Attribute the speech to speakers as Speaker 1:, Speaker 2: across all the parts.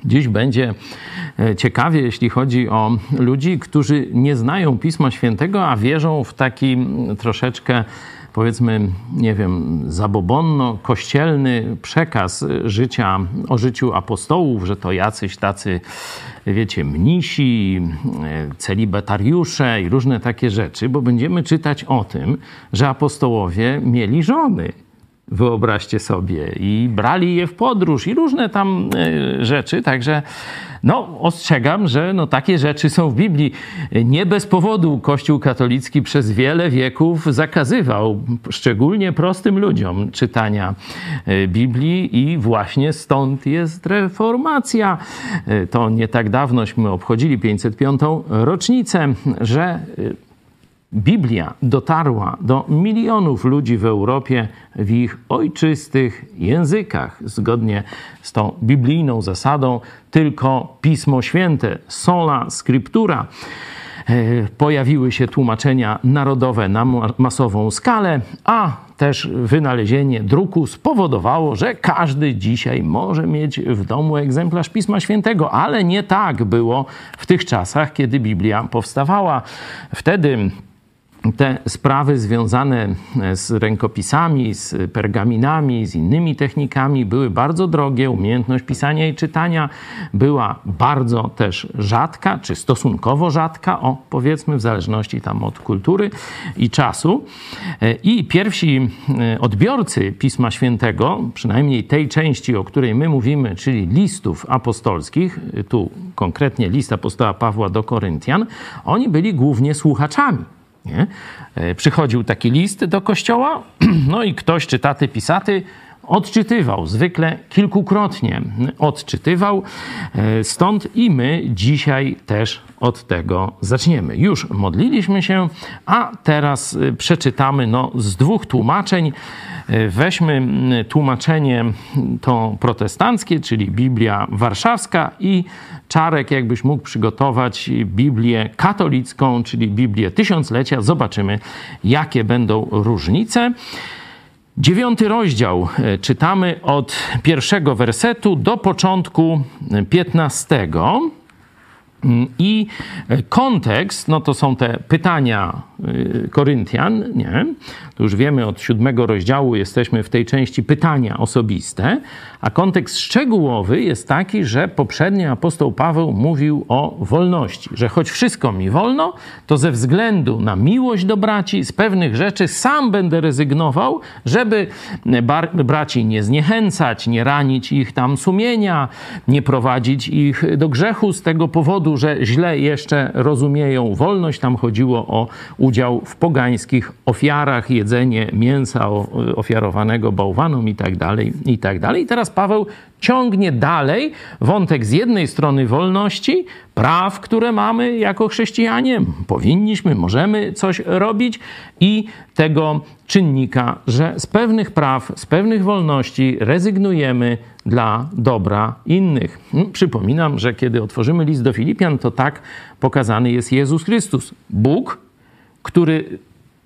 Speaker 1: Dziś będzie ciekawie, jeśli chodzi o ludzi, którzy nie znają Pisma Świętego, a wierzą w taki troszeczkę, powiedzmy, nie wiem, zabobonno-kościelny przekaz życia, o życiu apostołów, że to jacyś tacy, wiecie, mnisi, celibatariusze i różne takie rzeczy, bo będziemy czytać o tym, że apostołowie mieli żony. Wyobraźcie sobie, i brali je w podróż i różne tam rzeczy, także no ostrzegam, że no takie rzeczy są w Biblii. Nie bez powodu Kościół katolicki przez wiele wieków zakazywał szczególnie prostym ludziom czytania Biblii i właśnie stąd jest reformacja. To nie tak dawnośmy obchodzili 505. rocznicę, że Biblia dotarła do milionów ludzi w Europie w ich ojczystych językach. Zgodnie z tą biblijną zasadą tylko Pismo Święte, sola scriptura. Pojawiły się tłumaczenia narodowe na masową skalę, a też wynalezienie druku spowodowało, że każdy dzisiaj może mieć w domu egzemplarz Pisma Świętego, ale nie tak było w tych czasach, kiedy Biblia powstawała. Wtedy te sprawy związane z rękopisami, z pergaminami, z innymi technikami były bardzo drogie. Umiejętność pisania i czytania była bardzo też rzadka, czy stosunkowo rzadka, powiedzmy, w zależności tam od kultury i czasu. I pierwsi odbiorcy Pisma Świętego, przynajmniej tej części, o której my mówimy, czyli listów apostolskich, tu konkretnie list apostoła Pawła do Koryntian, oni byli głównie słuchaczami. Nie? Przychodził taki list do kościoła, no i ktoś czytaty, pisaty odczytywał, zwykle kilkukrotnie odczytywał. Stąd i my dzisiaj też od tego zaczniemy. Już modliliśmy się, a teraz przeczytamy z dwóch tłumaczeń. Weźmy tłumaczenie to protestanckie, czyli Biblia Warszawska, i Czarek, jakbyś mógł przygotować Biblię katolicką, czyli Biblię Tysiąclecia. Zobaczymy, jakie będą różnice. 9 rozdział czytamy od 1 wersetu do początku 15. I kontekst, to są te pytania Koryntian, nie? To już wiemy, od 7 rozdziału jesteśmy w tej części pytania osobiste, a kontekst szczegółowy jest taki, że poprzednio apostoł Paweł mówił o wolności, że choć wszystko mi wolno, to ze względu na miłość do braci z pewnych rzeczy sam będę rezygnował, żeby braci nie zniechęcać, nie ranić ich tam sumienia, nie prowadzić ich do grzechu z tego powodu, że źle jeszcze rozumieją wolność. Tam chodziło o udział w pogańskich ofiarach, jedzenie mięsa ofiarowanego bałwanom i tak dalej, i tak dalej. I teraz Paweł ciągnie dalej wątek z jednej strony wolności, praw, które mamy jako chrześcijanie, powinniśmy, możemy coś robić, i tego czynnika, że z pewnych praw, z pewnych wolności rezygnujemy dla dobra innych. Przypominam, że kiedy otworzymy list do Filipian, to tak pokazany jest Jezus Chrystus. Bóg, który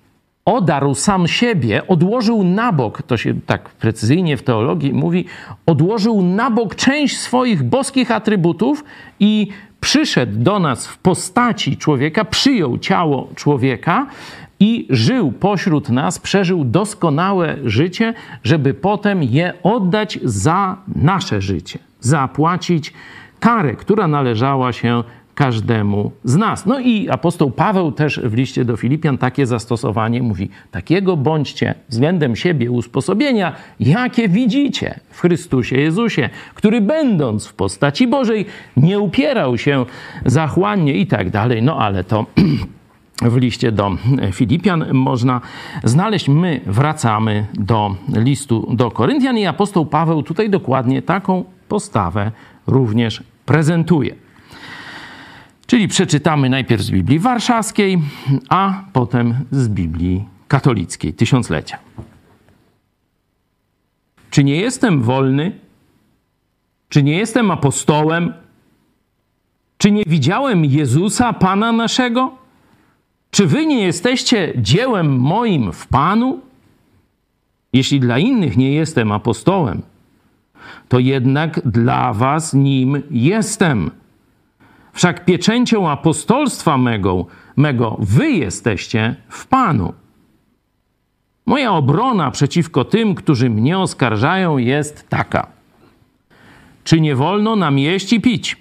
Speaker 1: odarł sam siebie, odłożył na bok, to się tak precyzyjnie w teologii mówi, odłożył na bok część swoich boskich atrybutów i przyszedł do nas w postaci człowieka, przyjął ciało człowieka i żył pośród nas, przeżył doskonałe życie, żeby potem je oddać za nasze życie, zapłacić karę, która należała się każdemu z nas. No i apostoł Paweł też w liście do Filipian takie zastosowanie mówi: takiego bądźcie względem siebie usposobienia, jakie widzicie w Chrystusie Jezusie, który będąc w postaci Bożej nie upierał się zachłannie i tak dalej. No ale to w liście do Filipian można znaleźć. My wracamy do listu do Koryntian i apostoł Paweł tutaj dokładnie taką postawę również prezentuje. Czyli przeczytamy najpierw z Biblii Warszawskiej, a potem z Biblii katolickiej, Tysiąclecia. Czy nie jestem wolny? Czy nie jestem apostołem? Czy nie widziałem Jezusa, Pana naszego? Czy wy nie jesteście dziełem moim w Panu? Jeśli dla innych nie jestem apostołem, to jednak dla was nim jestem. Wszak pieczęcią apostolstwa mego wy jesteście w Panu. Moja obrona przeciwko tym, którzy mnie oskarżają, jest taka. Czy nie wolno nam jeść i pić?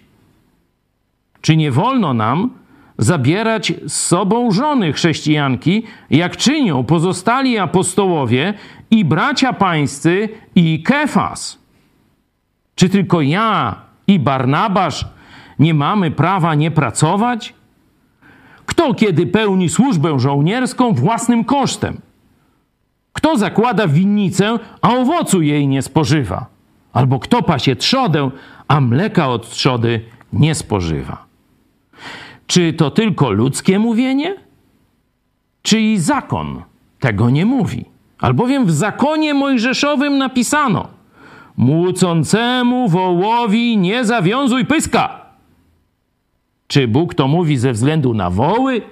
Speaker 1: Czy nie wolno nam zabierać z sobą żony chrześcijanki, jak czynią pozostali apostołowie i bracia pańscy i Kefas? Czy tylko ja i Barnabasz nie mamy prawa nie pracować? Kto kiedy pełni służbę żołnierską własnym kosztem? Kto zakłada winnicę, a owocu jej nie spożywa? Albo kto pasie trzodę, a mleka od trzody nie spożywa? Czy to tylko ludzkie mówienie? Czy i zakon tego nie mówi? Albowiem w zakonie mojżeszowym napisano: młócącemu wołowi nie zawiązuj pyska. Czy Bóg to mówi ze względu na woły?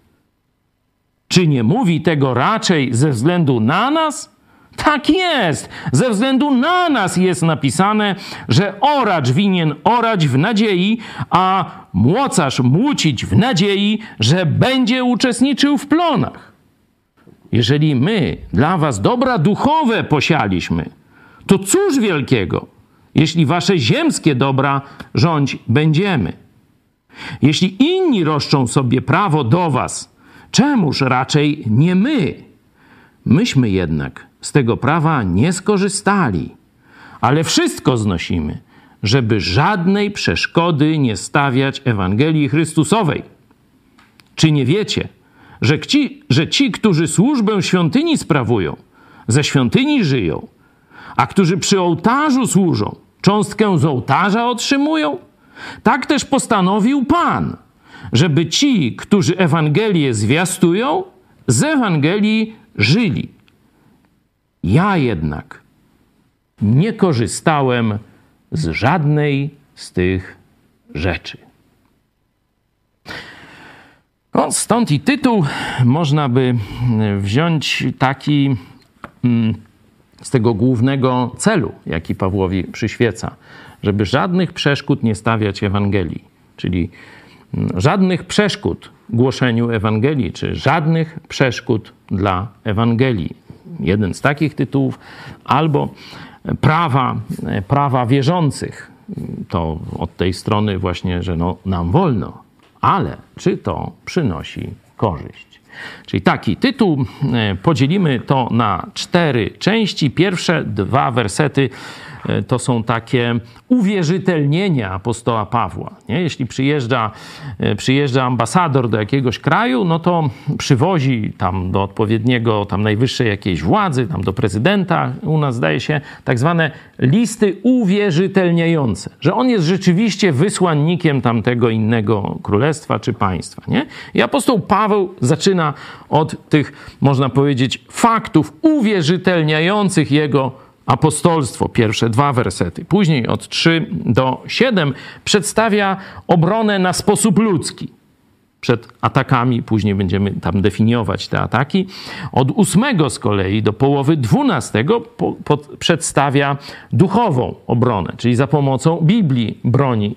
Speaker 1: Czy nie mówi tego raczej ze względu na nas? Tak jest! Ze względu na nas jest napisane, że oracz winien orać w nadziei, a młocarz młócić w nadziei, że będzie uczestniczył w plonach. Jeżeli my dla was dobra duchowe posialiśmy, to cóż wielkiego, jeśli wasze ziemskie dobra rządź będziemy. Jeśli inni roszczą sobie prawo do was, czemuż raczej nie my? Myśmy jednak z tego prawa nie skorzystali, ale wszystko znosimy, żeby żadnej przeszkody nie stawiać Ewangelii Chrystusowej. Czy nie wiecie, że ci, którzy służbę świątyni sprawują, ze świątyni żyją, a którzy przy ołtarzu służą, cząstkę z ołtarza otrzymują? Tak też postanowił Pan, żeby ci, którzy Ewangelię zwiastują, z Ewangelii żyli. Ja jednak nie korzystałem z żadnej z tych rzeczy. No, stąd i tytuł można by wziąć taki z tego głównego celu, jaki Pawłowi przyświeca, żeby żadnych przeszkód nie stawiać Ewangelii, czyli żadnych przeszkód głoszeniu Ewangelii, czy żadnych przeszkód dla Ewangelii. Jeden z takich tytułów, albo prawa wierzących. To od tej strony właśnie, że nam wolno, ale czy to przynosi korzyść? Czyli taki tytuł, podzielimy to na 4 części. Pierwsze 2 wersety to są takie uwierzytelnienia apostoła Pawła. Nie? Jeśli przyjeżdża ambasador do jakiegoś kraju, no to przywozi tam do odpowiedniego, tam najwyższej jakiejś władzy, tam do prezydenta, u nas zdaje się, tak zwane listy uwierzytelniające, że on jest rzeczywiście wysłannikiem tamtego innego królestwa czy państwa. Nie? I apostoł Paweł zaczyna od tych, można powiedzieć, faktów uwierzytelniających jego apostolstwo, pierwsze 2 wersety. Później od 3 do 7 przedstawia obronę na sposób ludzki przed atakami. Później będziemy tam definiować te ataki. Od 8 z kolei do połowy 12 przedstawia duchową obronę, czyli za pomocą Biblii broni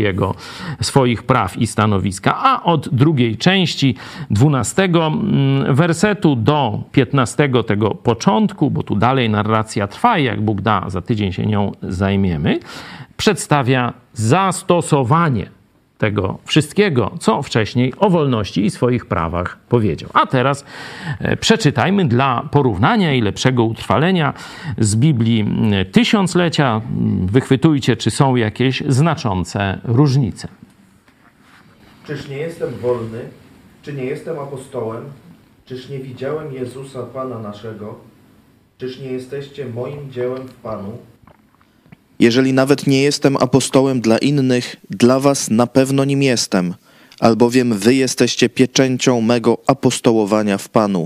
Speaker 1: swoich praw i stanowiska. A od drugiej części 12 wersetu do 15 tego początku, bo tu dalej narracja trwa i jak Bóg da, za tydzień się nią zajmiemy, przedstawia zastosowanie tego wszystkiego, co wcześniej o wolności i swoich prawach powiedział. A teraz przeczytajmy dla porównania i lepszego utrwalenia z Biblii Tysiąclecia. Wychwytujcie, czy są jakieś znaczące różnice.
Speaker 2: Czyż nie jestem wolny? Czy nie jestem apostołem? Czyż nie widziałem Jezusa Pana naszego? Czyż nie jesteście moim dziełem w Panu?
Speaker 3: Jeżeli nawet nie jestem apostołem dla innych, dla was na pewno nim jestem, albowiem wy jesteście pieczęcią mego apostołowania w Panu.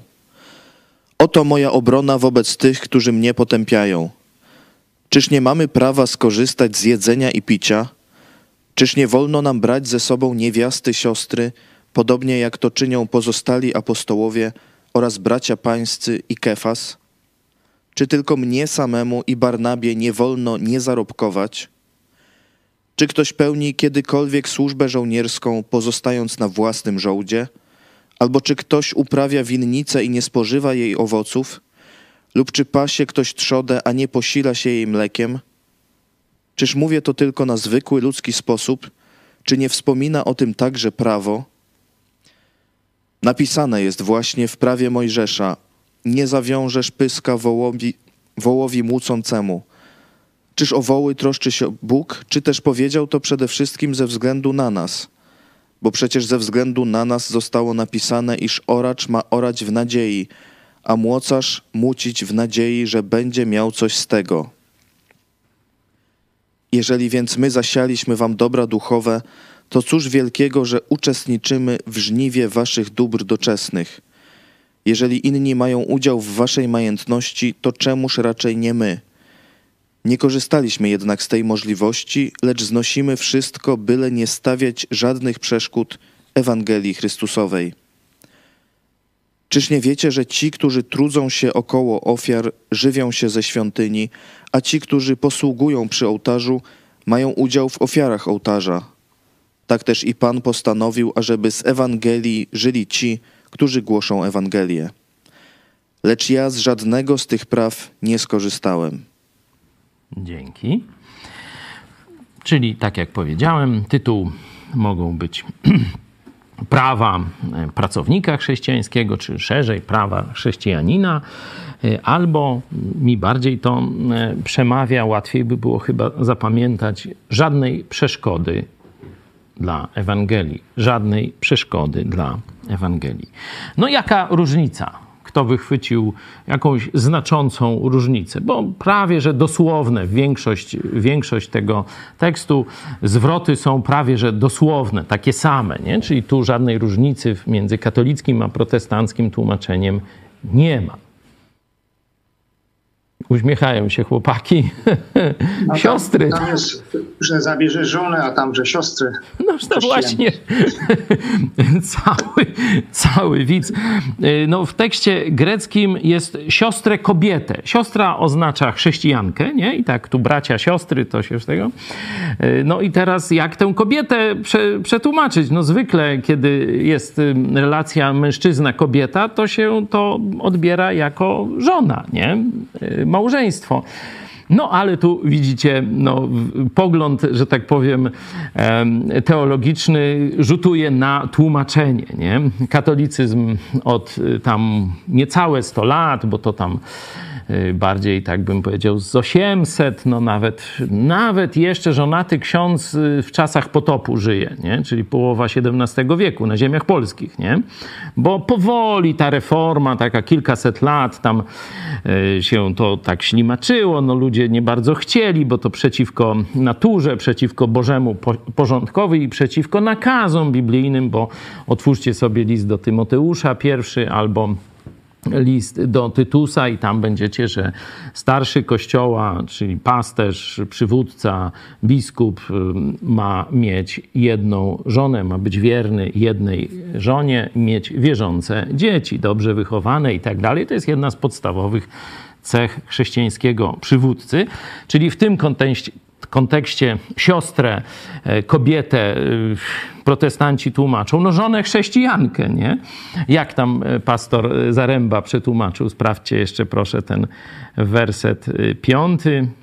Speaker 3: Oto moja obrona wobec tych, którzy mnie potępiają. Czyż nie mamy prawa skorzystać z jedzenia i picia? Czyż nie wolno nam brać ze sobą niewiasty siostry, podobnie jak to czynią pozostali apostołowie oraz bracia pańscy i Kefas? Czy tylko mnie samemu i Barnabie nie wolno nie zarobkować? Czy ktoś pełni kiedykolwiek służbę żołnierską, pozostając na własnym żołdzie? Albo czy ktoś uprawia winnicę i nie spożywa jej owoców? Lub czy pasie ktoś trzodę, a nie posila się jej mlekiem? Czyż mówię to tylko na zwykły ludzki sposób? Czy nie wspomina o tym także prawo? Napisane jest właśnie w prawie Mojżesza: nie zawiążesz pyska wołowi młócącemu. Czyż o woły troszczy się Bóg, czy też powiedział to przede wszystkim ze względu na nas? Bo przecież ze względu na nas zostało napisane, iż oracz ma orać w nadziei, a młocarz młócić w nadziei, że będzie miał coś z tego. Jeżeli więc my zasialiśmy wam dobra duchowe, to cóż wielkiego, że uczestniczymy w żniwie waszych dóbr doczesnych. Jeżeli inni mają udział w waszej majętności, to czemuż raczej nie my? Nie korzystaliśmy jednak z tej możliwości, lecz znosimy wszystko, byle nie stawiać żadnych przeszkód Ewangelii Chrystusowej. Czyż nie wiecie, że ci, którzy trudzą się około ofiar, żywią się ze świątyni, a ci, którzy posługują przy ołtarzu, mają udział w ofiarach ołtarza? Tak też i Pan postanowił, ażeby z Ewangelii żyli ci, którzy głoszą Ewangelię. Lecz ja z żadnego z tych praw nie skorzystałem.
Speaker 1: Dzięki. Czyli, tak jak powiedziałem, tytuł mogą być prawa pracownika chrześcijańskiego, czy szerzej prawa chrześcijanina, albo mi bardziej to przemawia, łatwiej by było chyba zapamiętać, żadnej przeszkody dla Ewangelii. Żadnej przeszkody dla Ewangelii. No jaka różnica? Kto wychwycił jakąś znaczącą różnicę? Bo prawie że dosłowne, większość tego tekstu, zwroty są prawie że dosłowne, takie same, nie? Czyli tu żadnej różnicy między katolickim a protestanckim tłumaczeniem nie ma. Uśmiechają się chłopaki. Siostry.
Speaker 4: Tam jest, że zabierze żonę, a tam, że siostry.
Speaker 1: No to właśnie cały widz. No, w tekście greckim jest siostrę kobietę. Siostra oznacza chrześcijankę, nie? I tak tu bracia, siostry, to się z tego. No i teraz jak tę kobietę przetłumaczyć? No zwykle, kiedy jest relacja mężczyzna-kobieta, to się to odbiera jako żona, nie? Małżeństwo. No ale tu widzicie, no, pogląd, że tak powiem, teologiczny rzutuje na tłumaczenie, nie? Katolicyzm od tam niecałe 100 lat, bo to tam bardziej, tak bym powiedział, z 800, no nawet jeszcze żonaty ksiądz w czasach potopu żyje, nie? Czyli połowa XVII wieku na ziemiach polskich, nie? Bo powoli ta reforma, taka kilkaset lat tam się to tak ślimaczyło, no ludzie nie bardzo chcieli, bo to przeciwko naturze, przeciwko Bożemu porządkowi i przeciwko nakazom biblijnym, bo otwórzcie sobie list do Tymoteusza pierwszy albo list do Tytusa i tam będziecie, że starszy Kościoła, czyli pasterz, przywódca, biskup ma mieć jedną żonę, ma być wierny jednej żonie, mieć wierzące dzieci, dobrze wychowane i tak dalej. To jest jedna z podstawowych cech chrześcijańskiego przywódcy, czyli w tym kontekście siostrę, kobietę protestanci tłumaczą, no żonę chrześcijankę, nie? Jak tam pastor Zaręba przetłumaczył? Sprawdźcie jeszcze proszę ten werset 5.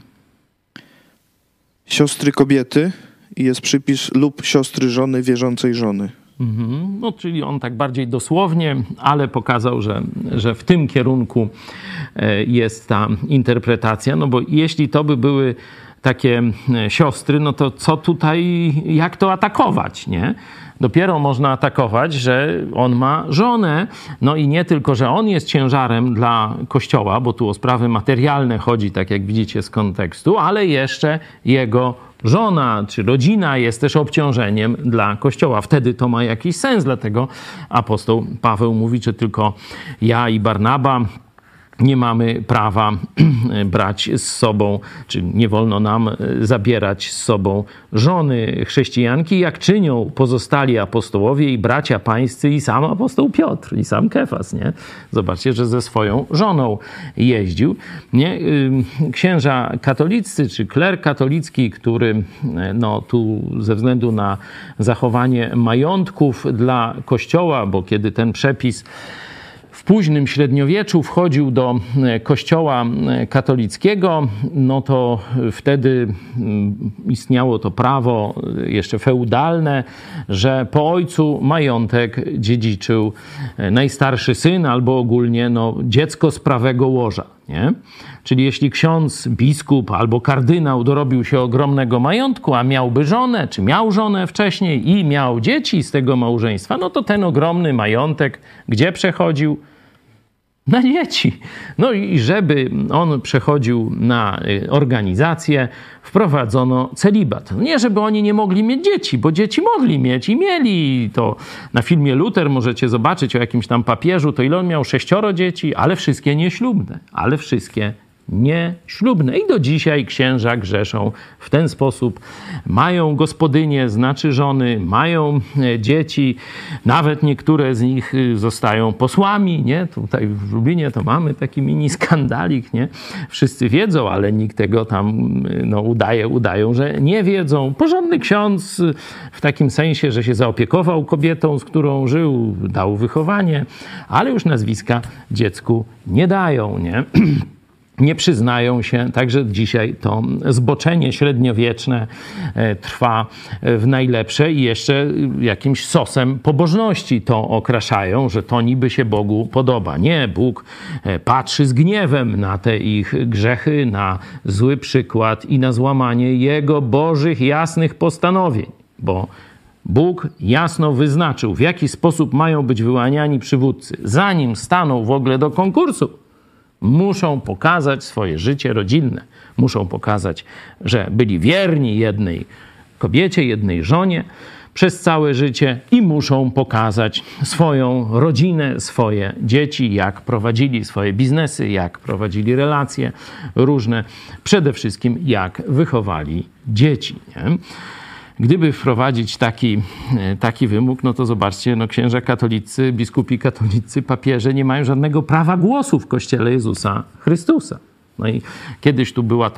Speaker 3: Siostry kobiety i jest przypis lub siostry żony wierzącej żony.
Speaker 1: No, czyli on tak bardziej dosłownie, ale pokazał, że w tym kierunku jest ta interpretacja, no bo jeśli to by były takie siostry, no to co tutaj, jak to atakować, nie? Dopiero można atakować, że on ma żonę, no i nie tylko, że on jest ciężarem dla Kościoła, bo tu o sprawy materialne chodzi, tak jak widzicie z kontekstu, ale jeszcze jego żona czy rodzina jest też obciążeniem dla Kościoła. Wtedy to ma jakiś sens, dlatego apostoł Paweł mówi, że tylko ja i Barnaba nie mamy prawa brać z sobą, czy nie wolno nam zabierać z sobą żony chrześcijanki, jak czynią pozostali apostołowie i bracia pańscy i sam apostoł Piotr, i sam Kefas, nie? Zobaczcie, że ze swoją żoną jeździł, nie? Księża katoliccy, czy kler katolicki, który no, tu ze względu na zachowanie majątków dla Kościoła, bo kiedy ten przepis w późnym średniowieczu wchodził do Kościoła katolickiego, no to wtedy istniało to prawo jeszcze feudalne, że po ojcu majątek dziedziczył najstarszy syn albo ogólnie no, dziecko z prawego łoża. Nie? Czyli jeśli ksiądz, biskup albo kardynał dorobił się ogromnego majątku, a miałby żonę, czy miał żonę wcześniej i miał dzieci z tego małżeństwa, no to ten ogromny majątek gdzie przechodził? Na dzieci. No i żeby on przechodził na organizację, wprowadzono celibat. Nie, żeby oni nie mogli mieć dzieci, bo dzieci mogli mieć i mieli. To na filmie Luther możecie zobaczyć o jakimś tam papieżu, to ile on miał 6 dzieci, ale wszystkie nieślubne. Ale wszystkie nieślubne. I do dzisiaj księża grzeszą w ten sposób. Mają gospodynie, znaczy żony, mają dzieci. Nawet niektóre z nich zostają posłami, nie? Tutaj w Lublinie to mamy taki mini skandalik, nie? Wszyscy wiedzą, ale nikt tego tam no, udają, że nie wiedzą. Porządny ksiądz w takim sensie, że się zaopiekował kobietą, z którą żył, dał wychowanie, ale już nazwiska dziecku nie dają, nie? Nie przyznają się, także dzisiaj to zboczenie średniowieczne trwa w najlepsze i jeszcze jakimś sosem pobożności to okraszają, że to niby się Bogu podoba. Nie, Bóg patrzy z gniewem na te ich grzechy, na zły przykład i na złamanie Jego bożych, jasnych postanowień, bo Bóg jasno wyznaczył, w jaki sposób mają być wyłaniani przywódcy. Zanim staną w ogóle do konkursu, muszą pokazać swoje życie rodzinne. Muszą pokazać, że byli wierni jednej kobiecie, jednej żonie przez całe życie i muszą pokazać swoją rodzinę, swoje dzieci, jak prowadzili swoje biznesy, jak prowadzili relacje różne. Przede wszystkim, jak wychowali dzieci, nie? Gdyby wprowadzić taki wymóg, no to zobaczcie, no księża katolicy, biskupi katolicy, papieże nie mają żadnego prawa głosu w Kościele Jezusa Chrystusa. No i kiedyś tu była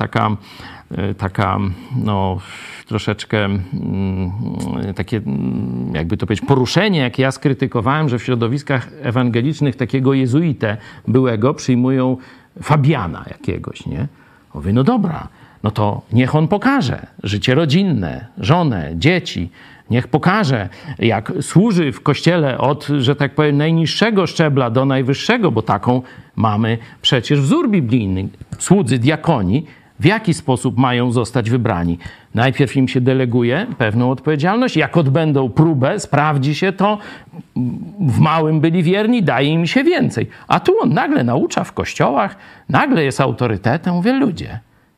Speaker 1: taka no troszeczkę takie, jakby to powiedzieć, poruszenie, jak ja skrytykowałem, że w środowiskach ewangelicznych takiego jezuitę byłego przyjmują Fabiana jakiegoś, nie? Mówię, no dobra, no to niech on pokaże życie rodzinne, żonę, dzieci. Niech pokaże, jak służy w Kościele od, że tak powiem, najniższego szczebla do najwyższego, bo taką mamy przecież wzór biblijny. Słudzy, diakoni, w jaki sposób mają zostać wybrani? Najpierw im się deleguje pewną odpowiedzialność. Jak odbędą próbę, sprawdzi się to, w małym byli wierni, daje im się więcej. A tu on nagle naucza w kościołach, nagle jest autorytetem. Mówię, ludzie,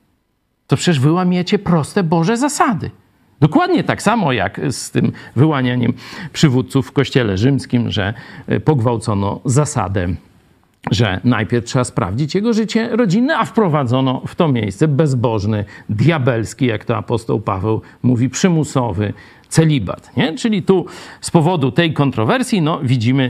Speaker 1: to przecież wy łamiecie proste Boże zasady. Dokładnie tak samo jak z tym wyłanianiem przywódców w Kościele Rzymskim, że pogwałcono zasadę, że najpierw trzeba sprawdzić jego życie rodzinne, a wprowadzono w to miejsce bezbożny, diabelski, jak to apostoł Paweł mówi, przymusowy celibat. Nie? Czyli tu z powodu tej kontrowersji no, widzimy,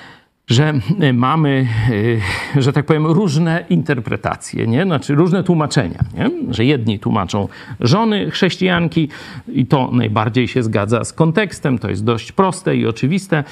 Speaker 1: że mamy, że tak powiem, różne interpretacje, nie? Znaczy różne tłumaczenia, nie? Że jedni tłumaczą żony chrześcijanki i to najbardziej się zgadza z kontekstem, to jest dość proste i oczywiste.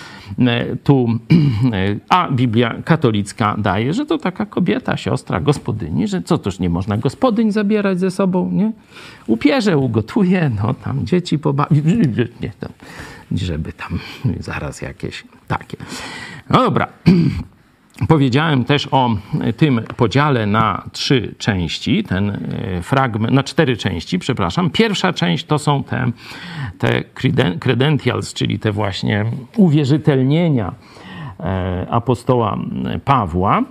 Speaker 1: A Biblia katolicka daje, że to taka kobieta, siostra, gospodyni, że co, toż nie można gospodyń zabierać ze sobą, nie? Upierze, ugotuje, no tam dzieci pobawi, nie, tam, żeby tam zaraz jakieś takie. No dobra, powiedziałem też o tym podziale na 3 części, ten fragment, na 4 części, przepraszam. Pierwsza część to są te credentials, czyli te właśnie uwierzytelnienia apostoła Pawła.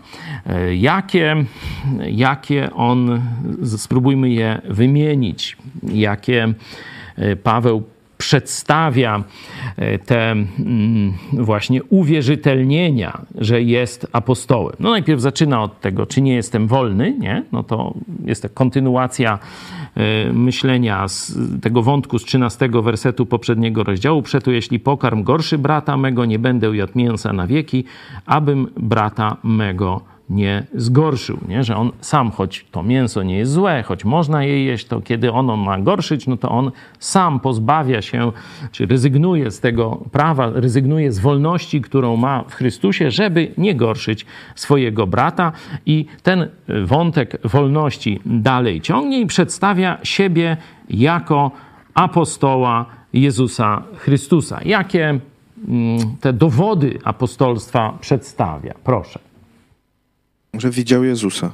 Speaker 1: Jakie on, spróbujmy je wymienić, jakie Paweł przedstawia te właśnie uwierzytelnienia, że jest apostołem. No najpierw zaczyna od tego, czy nie jestem wolny, nie? No to jest to kontynuacja myślenia z tego wątku z 13 wersetu poprzedniego rozdziału. Przeto jeśli pokarm gorszy brata mego, nie będę jadł mięsa na wieki, abym brata mego nie zgorszył, nie? Że on sam, choć to mięso nie jest złe, choć można je jeść, to kiedy ono ma gorszyć, no to on sam pozbawia się, czy rezygnuje z tego prawa, rezygnuje z wolności, którą ma w Chrystusie, żeby nie gorszyć swojego brata. I ten wątek wolności dalej ciągnie i przedstawia siebie jako apostoła Jezusa Chrystusa. Jakie te dowody apostolstwa przedstawia? Proszę.
Speaker 3: Że widział Jezusa.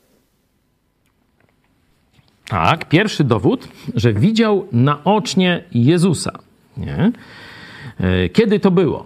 Speaker 1: Tak, pierwszy dowód, że widział naocznie Jezusa. Nie? Kiedy to było?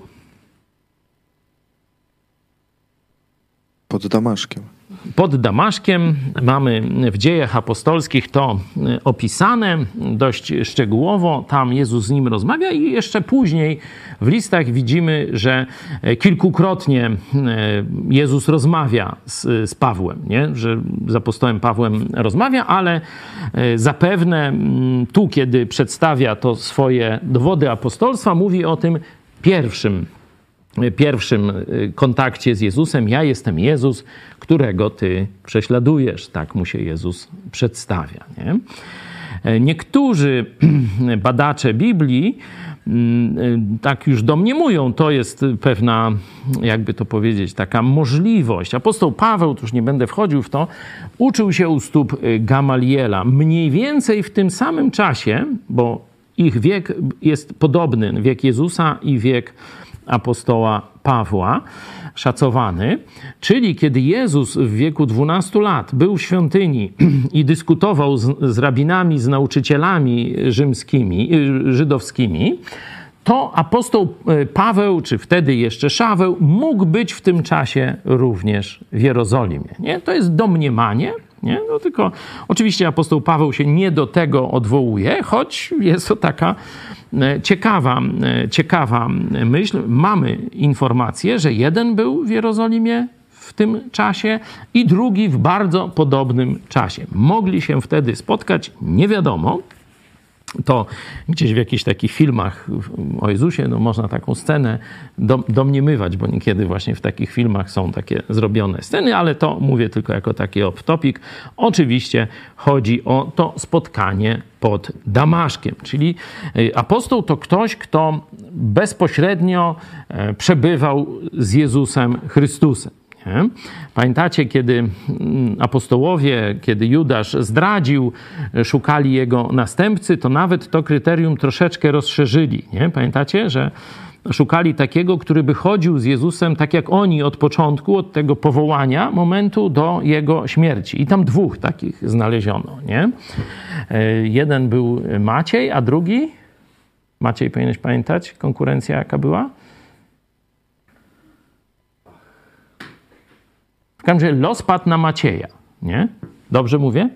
Speaker 3: Pod Damaszkiem.
Speaker 1: Pod Damaszkiem mamy w Dziejach Apostolskich to opisane dość szczegółowo. Tam Jezus z nim rozmawia i jeszcze później w listach widzimy, że kilkukrotnie Jezus rozmawia z Pawłem, nie? Że z apostołem Pawłem rozmawia, ale zapewne tu, kiedy przedstawia to swoje dowody apostolstwa, mówi o tym pierwszym kontakcie z Jezusem. Ja jestem Jezus, którego ty prześladujesz. Tak mu się Jezus przedstawia. Nie? Niektórzy badacze Biblii tak już domniemują, to jest pewna, jakby to powiedzieć, taka możliwość. Apostoł Paweł, tu już nie będę wchodził w to, uczył się u stóp Gamaliela. Mniej więcej w tym samym czasie, bo ich wiek jest podobny, wiek Jezusa i wiek apostoła Pawła, szacowany, czyli kiedy Jezus w wieku 12 lat był w świątyni i dyskutował z rabinami, z nauczycielami żydowskimi, to apostoł Paweł, czy wtedy jeszcze Szaweł, mógł być w tym czasie również w Jerozolimie. Nie? To jest domniemanie, nie? No tylko oczywiście apostoł Paweł się nie do tego odwołuje, choć jest to taka ciekawa myśl. Mamy informację, że jeden był w Jerozolimie w tym czasie i drugi w bardzo podobnym czasie. Mogli się wtedy spotkać, nie wiadomo. To gdzieś w jakichś takich filmach o Jezusie, no można taką scenę domniemywać, bo niekiedy właśnie w takich filmach są takie zrobione sceny, ale to mówię tylko jako taki off-topic. Oczywiście chodzi o to spotkanie pod Damaszkiem, czyli apostoł to ktoś, kto bezpośrednio przebywał z Jezusem Chrystusem. Nie? Pamiętacie, kiedy apostołowie, kiedy Judasz zdradził, szukali jego następcy, to nawet to kryterium troszeczkę rozszerzyli. Nie? Pamiętacie, że szukali takiego, który by chodził z Jezusem tak jak oni od początku, od tego powołania momentu do jego śmierci. I tam dwóch takich znaleziono. Nie? Jeden był Maciej, a drugi? Maciej, powinieneś pamiętać, konkurencja jaka była? W każdym razie los padł na Macieja, nie? Dobrze mówię?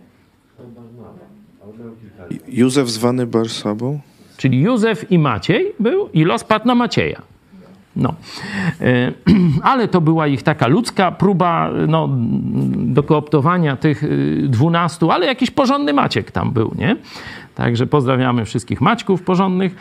Speaker 3: Józef zwany Barsabą?
Speaker 1: Czyli Józef i Maciej był i los padł na Macieja. No. Ale to była ich taka ludzka próba do kooptowania tych 12, ale jakiś porządny Maciek tam był, nie? Także pozdrawiamy wszystkich Maćków porządnych.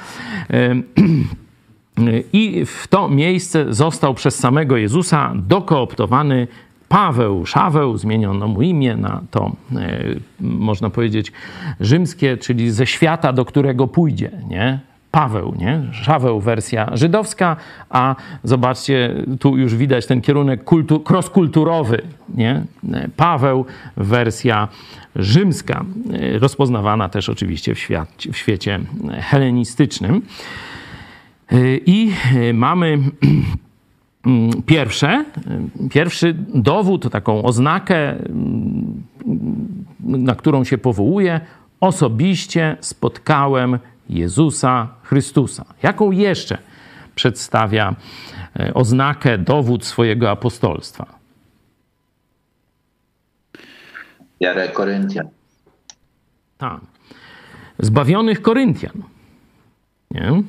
Speaker 1: I w to miejsce został przez samego Jezusa dokooptowany Paweł, Szaweł, zmieniono mu imię na to, można powiedzieć, rzymskie, czyli ze świata, do którego pójdzie, nie? Paweł, nie? Szaweł wersja żydowska, a zobaczcie, tu już widać ten kierunek cross-kulturowy, nie? Paweł wersja rzymska, rozpoznawana też oczywiście w świecie helenistycznym. I mamy pierwszy dowód, taką oznakę, na którą się powołuje. Osobiście spotkałem Jezusa Chrystusa. Jaką jeszcze przedstawia oznakę, dowód swojego apostolstwa?
Speaker 5: Wiarę Koryntian.
Speaker 1: Tak. Zbawionych Koryntian. Nie?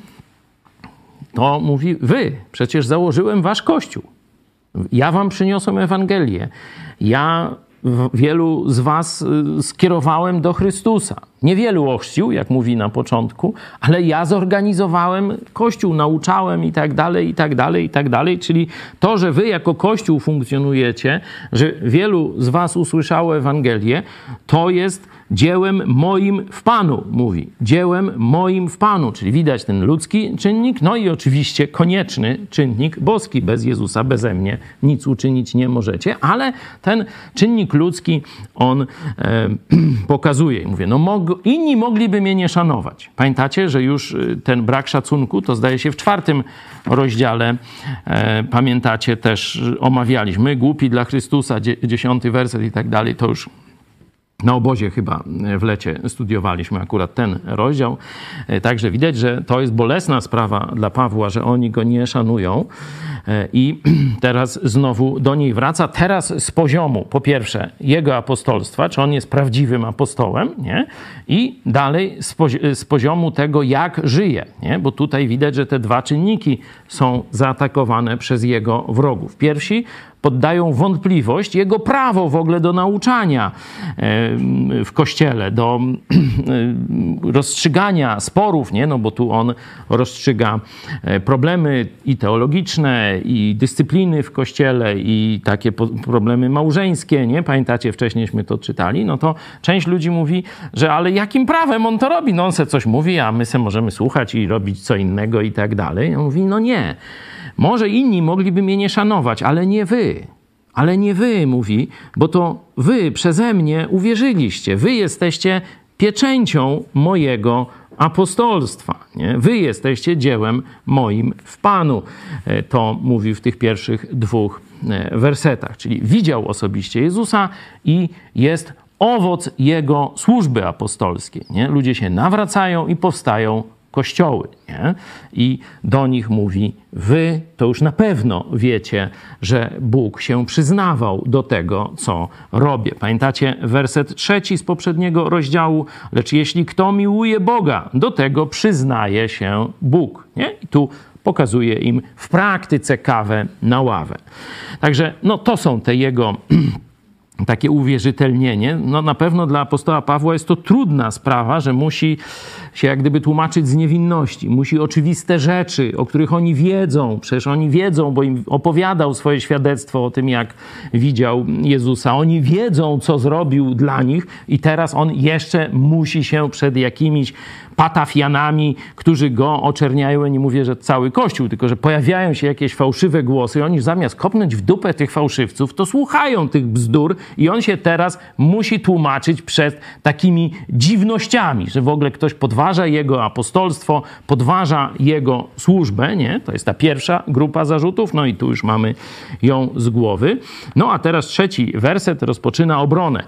Speaker 1: To mówi, wy, przecież założyłem wasz Kościół. Ja wam przyniosłem Ewangelię. Ja wielu z was skierowałem do Chrystusa. Niewielu ochrzcił, jak mówi na początku, ale ja zorganizowałem Kościół, nauczałem i tak dalej, i tak dalej, i tak dalej. Czyli to, że wy jako Kościół funkcjonujecie, że wielu z was usłyszało Ewangelię, to jest dziełem moim w Panu, mówi. Dziełem moim w Panu, czyli widać ten ludzki czynnik, no i oczywiście konieczny czynnik boski. Bez Jezusa, beze mnie nic uczynić nie możecie, ale ten czynnik ludzki on pokazuje. Mówię, no inni mogliby mnie nie szanować. Pamiętacie, że już ten brak szacunku, to zdaje się w 4 rozdziale, pamiętacie, też omawialiśmy, głupi dla Chrystusa, 10 werset i tak dalej, to już na obozie chyba w lecie studiowaliśmy akurat ten rozdział. Także widać, że to jest bolesna sprawa dla Pawła, że oni go nie szanują. I teraz znowu do niej wraca. Teraz z poziomu, po pierwsze, jego apostolstwa, czy on jest prawdziwym apostołem, nie? I dalej z poziomu tego, jak żyje, nie? Bo tutaj widać, że te dwa czynniki są zaatakowane przez jego wrogów. Pierwsi poddają wątpliwość jego prawo w ogóle do nauczania w Kościele, do rozstrzygania sporów, nie? No bo tu on rozstrzyga problemy i teologiczne, i dyscypliny w Kościele, i takie problemy małżeńskie, nie? Pamiętacie, wcześniejśmy to czytali, no to część ludzi mówi, że ale jakim prawem on to robi? No on se coś mówi, a my se możemy słuchać i robić co innego i tak dalej. On mówi, no nie. Może inni mogliby mnie nie szanować, ale nie wy. Ale nie wy, mówi, bo to wy przeze mnie uwierzyliście. Wy jesteście pieczęcią mojego apostolstwa. Nie? Wy jesteście dziełem moim w Panu. To mówi w tych pierwszych 2 wersetach. Czyli widział osobiście Jezusa i jest owoc jego służby apostolskiej. Nie? Ludzie się nawracają i powstają kościoły, nie? I do nich mówi, wy to już na pewno wiecie, że Bóg się przyznawał do tego, co robię. Pamiętacie werset 3 z poprzedniego rozdziału? Lecz jeśli kto miłuje Boga, do tego przyznaje się Bóg, nie? I tu pokazuje im w praktyce kawę na ławę. Także no, to są te jego takie uwierzytelnienie. No na pewno dla apostoła Pawła jest to trudna sprawa, że musi się jak gdyby tłumaczyć z niewinności. Musi oczywiste rzeczy, o których oni wiedzą, przecież oni wiedzą, bo im opowiadał swoje świadectwo o tym, jak widział Jezusa. Oni wiedzą, co zrobił dla nich i teraz on jeszcze musi się przed jakimiś patafianami, którzy go oczerniają. Nie mówię, że cały Kościół, tylko że pojawiają się jakieś fałszywe głosy i oni zamiast kopnąć w dupę tych fałszywców, to słuchają tych bzdur i on się teraz musi tłumaczyć przed takimi dziwnościami, że w ogóle ktoś podważa jego apostolstwo, podważa jego służbę, nie? To jest ta pierwsza grupa zarzutów, no i tu już mamy ją z głowy. No a teraz 3 werset rozpoczyna obronę.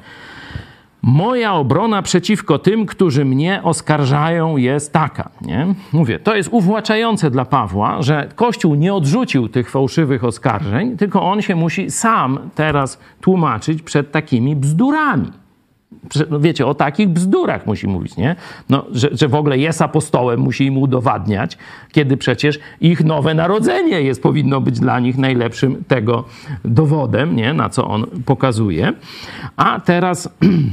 Speaker 1: Moja obrona przeciwko tym, którzy mnie oskarżają, jest taka. Nie? Mówię, to jest uwłaczające dla Pawła, że Kościół nie odrzucił tych fałszywych oskarżeń, tylko on się musi sam teraz tłumaczyć przed takimi bzdurami. Wiecie, o takich bzdurach musi mówić, nie? No, że w ogóle jest apostołem, musi im udowadniać, kiedy przecież ich nowe narodzenie powinno być dla nich najlepszym tego dowodem, nie? Na co on pokazuje. A teraz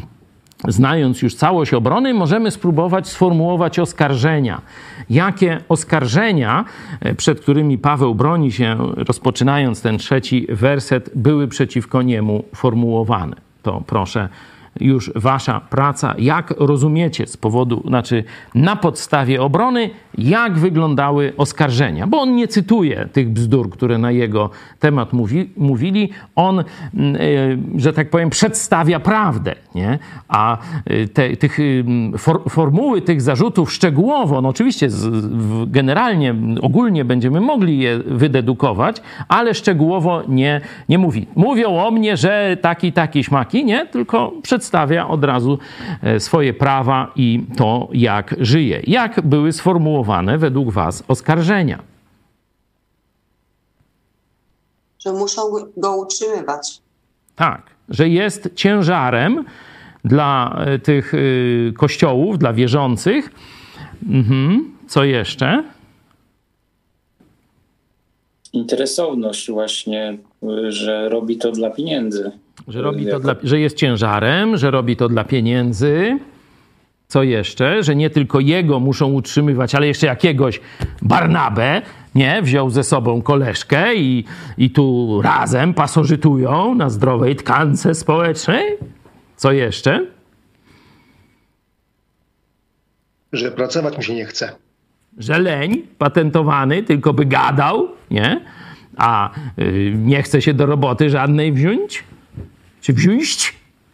Speaker 1: znając już całość obrony, możemy spróbować sformułować oskarżenia. Jakie oskarżenia, przed którymi Paweł broni się, rozpoczynając ten 3 werset, były przeciwko niemu formułowane? To proszę, już wasza praca, jak rozumiecie z powodu, znaczy na podstawie obrony, jak wyglądały oskarżenia. Bo on nie cytuje tych bzdur, które na jego temat mówili. On, że tak powiem, przedstawia prawdę, nie? A formuły tych zarzutów szczegółowo, no oczywiście generalnie, ogólnie będziemy mogli je wydedukować, ale szczegółowo nie mówi. Mówią o mnie, że taki śmaki, nie? Tylko przedstawia od razu swoje prawa i to, jak żyje. Jak były sformułowane według was oskarżenia?
Speaker 6: Że muszą go utrzymywać.
Speaker 1: Tak, że jest ciężarem dla tych kościołów, dla wierzących. Co jeszcze?
Speaker 7: Interesowność właśnie, że robi to dla pieniędzy.
Speaker 1: Że jest ciężarem, że robi to dla pieniędzy. Co jeszcze? Że nie tylko jego muszą utrzymywać, ale jeszcze jakiegoś Barnabę, nie? Wziął ze sobą koleżkę i tu razem pasożytują na zdrowej tkance społecznej. Co jeszcze?
Speaker 8: Że pracować mu się nie chce.
Speaker 1: Że leń patentowany, tylko by gadał, nie? A nie chce się do roboty żadnej wziąć? Czy wziąć?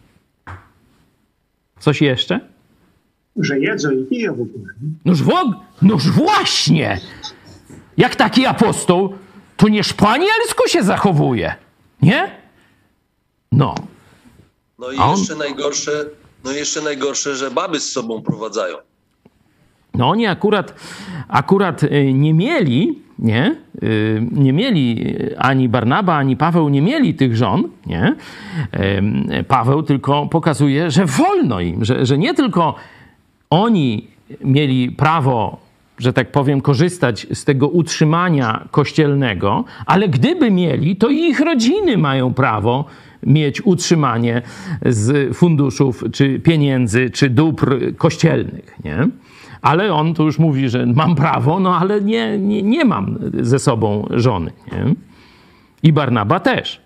Speaker 1: Coś jeszcze?
Speaker 4: Że jedzą i piją w ogóle.
Speaker 1: Noż właśnie! Jak taki apostoł, to nie szpanielsku się zachowuje, nie? No.
Speaker 9: No i jeszcze najgorsze, że baby z sobą prowadzają.
Speaker 1: No oni akurat nie mieli, nie? Nie mieli ani Barnaba, ani Paweł nie mieli tych żon, nie? Paweł tylko pokazuje, że wolno im, że nie tylko oni mieli prawo, że tak powiem, korzystać z tego utrzymania kościelnego, ale gdyby mieli, to i ich rodziny mają prawo mieć utrzymanie z funduszów, czy pieniędzy, czy dóbr kościelnych, nie? Ale on tu już mówi, że mam prawo, no ale nie mam ze sobą żony, nie? I Barnaba też.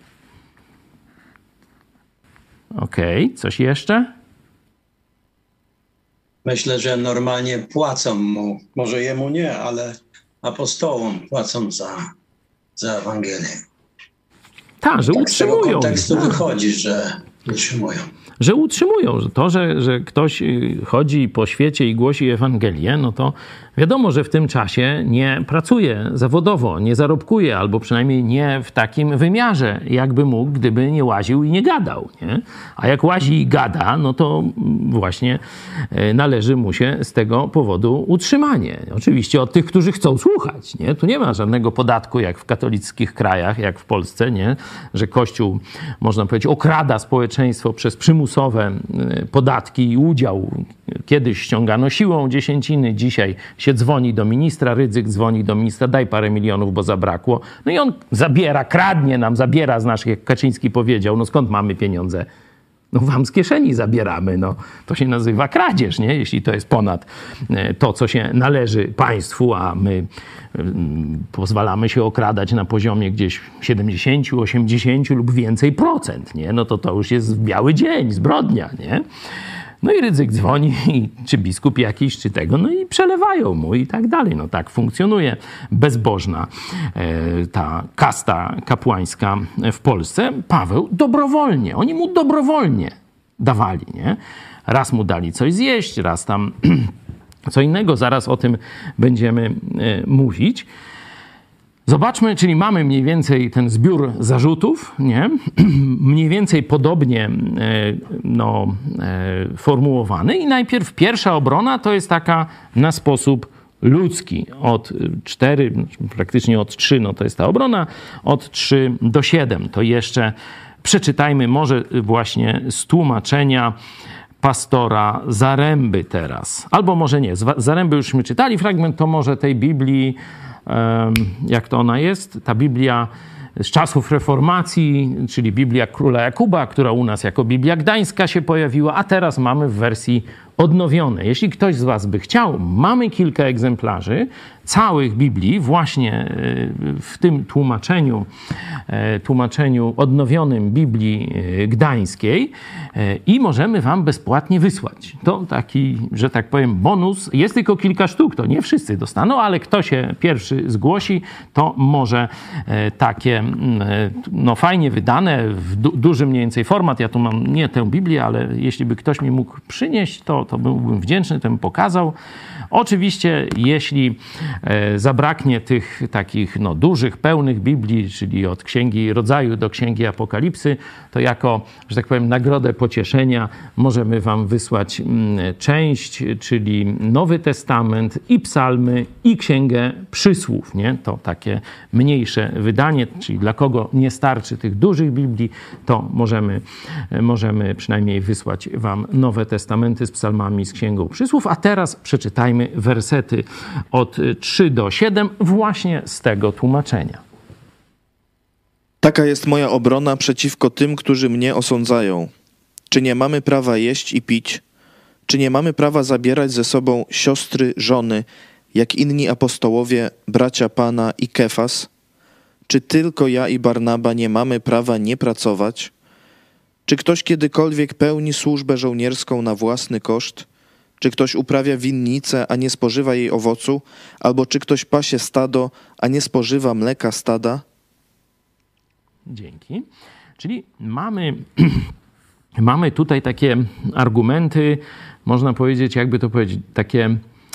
Speaker 1: Okej, coś jeszcze?
Speaker 10: Myślę, że normalnie płacą mu, może jemu nie, ale apostołom płacą za Ewangelię.
Speaker 1: Tak, że
Speaker 10: tak
Speaker 1: utrzymują.
Speaker 10: Z tego kontekstu wychodzi, że utrzymują.
Speaker 1: Że utrzymują, że to, że ktoś chodzi po świecie i głosi Ewangelię, no to wiadomo, że w tym czasie nie pracuje zawodowo, nie zarobkuje, albo przynajmniej nie w takim wymiarze, jakby mógł, gdyby nie łaził i nie gadał, nie? A jak łazi i gada, no to właśnie należy mu się z tego powodu utrzymanie. Oczywiście od tych, którzy chcą słuchać, nie? Tu nie ma żadnego podatku, jak w katolickich krajach, jak w Polsce, nie? Że Kościół, można powiedzieć, okrada społeczeństwo przez przymusowe podatki i udział. Kiedyś ściągano siłą dziesięciny, dzisiaj się dzwoni do ministra, Rydzyk dzwoni do ministra, daj parę milionów, bo zabrakło. No i on zabiera, kradnie nam, zabiera z naszych, jak Kaczyński powiedział, no skąd mamy pieniądze? No wam z kieszeni zabieramy, no. To się nazywa kradzież, nie? Jeśli to jest ponad to, co się należy państwu, a my pozwalamy się okradać na poziomie gdzieś 70, 80 lub więcej procent, nie? No to już jest biały dzień, zbrodnia, nie? No i Rydzyk dzwoni, czy biskup jakiś, czy tego, no i przelewają mu i tak dalej. No tak funkcjonuje bezbożna ta kasta kapłańska w Polsce. Paweł dobrowolnie, oni mu dobrowolnie dawali, nie? Raz mu dali coś zjeść, raz tam co innego, zaraz o tym będziemy mówić. Zobaczmy, czyli mamy mniej więcej ten zbiór zarzutów, nie? Mniej więcej podobnie formułowany. I najpierw pierwsza obrona to jest taka na sposób ludzki. Od 4, praktycznie od 3, no to jest ta obrona, od 3 do 7. To jeszcze przeczytajmy może właśnie z tłumaczenia pastora Zaręby teraz. Albo może nie, z Zaręby jużśmy czytali fragment, to może tej Biblii, jak to ona jest, ta Biblia z czasów reformacji, czyli Biblia Króla Jakuba, która u nas jako Biblia Gdańska się pojawiła, a teraz mamy w wersji odnowionej. Jeśli ktoś z was by chciał, mamy kilka egzemplarzy całych Biblii właśnie w tym tłumaczeniu odnowionym Biblii Gdańskiej i możemy wam bezpłatnie wysłać. To taki, że tak powiem, bonus. Jest tylko kilka sztuk, to nie wszyscy dostaną, ale kto się pierwszy zgłosi, to może takie fajnie wydane, w duży mniej więcej format. Ja tu mam nie tę Biblię, ale jeśli by ktoś mi mógł przynieść, to byłbym wdzięczny, to bym pokazał. Oczywiście, jeśli zabraknie tych takich dużych, pełnych Biblii, czyli od Księgi Rodzaju do Księgi Apokalipsy, to jako, że tak powiem, nagrodę pocieszenia możemy wam wysłać część, czyli Nowy Testament i Psalmy i Księgę Przysłów, nie? To takie mniejsze wydanie, czyli dla kogo nie starczy tych dużych Biblii, to możemy przynajmniej wysłać wam Nowe Testamenty z psalmami, z Księgą Przysłów. A teraz przeczytajmy przeczytajmy wersety od 3 do 7 właśnie z tego tłumaczenia.
Speaker 3: Taka jest moja obrona przeciwko tym, którzy mnie osądzają. Czy nie mamy prawa jeść i pić? Czy nie mamy prawa zabierać ze sobą siostry, żony, jak inni apostołowie, bracia Pana i Kefas? Czy tylko ja i Barnaba nie mamy prawa nie pracować? Czy ktoś kiedykolwiek pełni służbę żołnierską na własny koszt? Czy ktoś uprawia winnicę, a nie spożywa jej owocu? Albo czy ktoś pasie stado, a nie spożywa mleka stada?
Speaker 1: Dzięki. Czyli mamy tutaj takie argumenty, można powiedzieć, jakby to powiedzieć, takie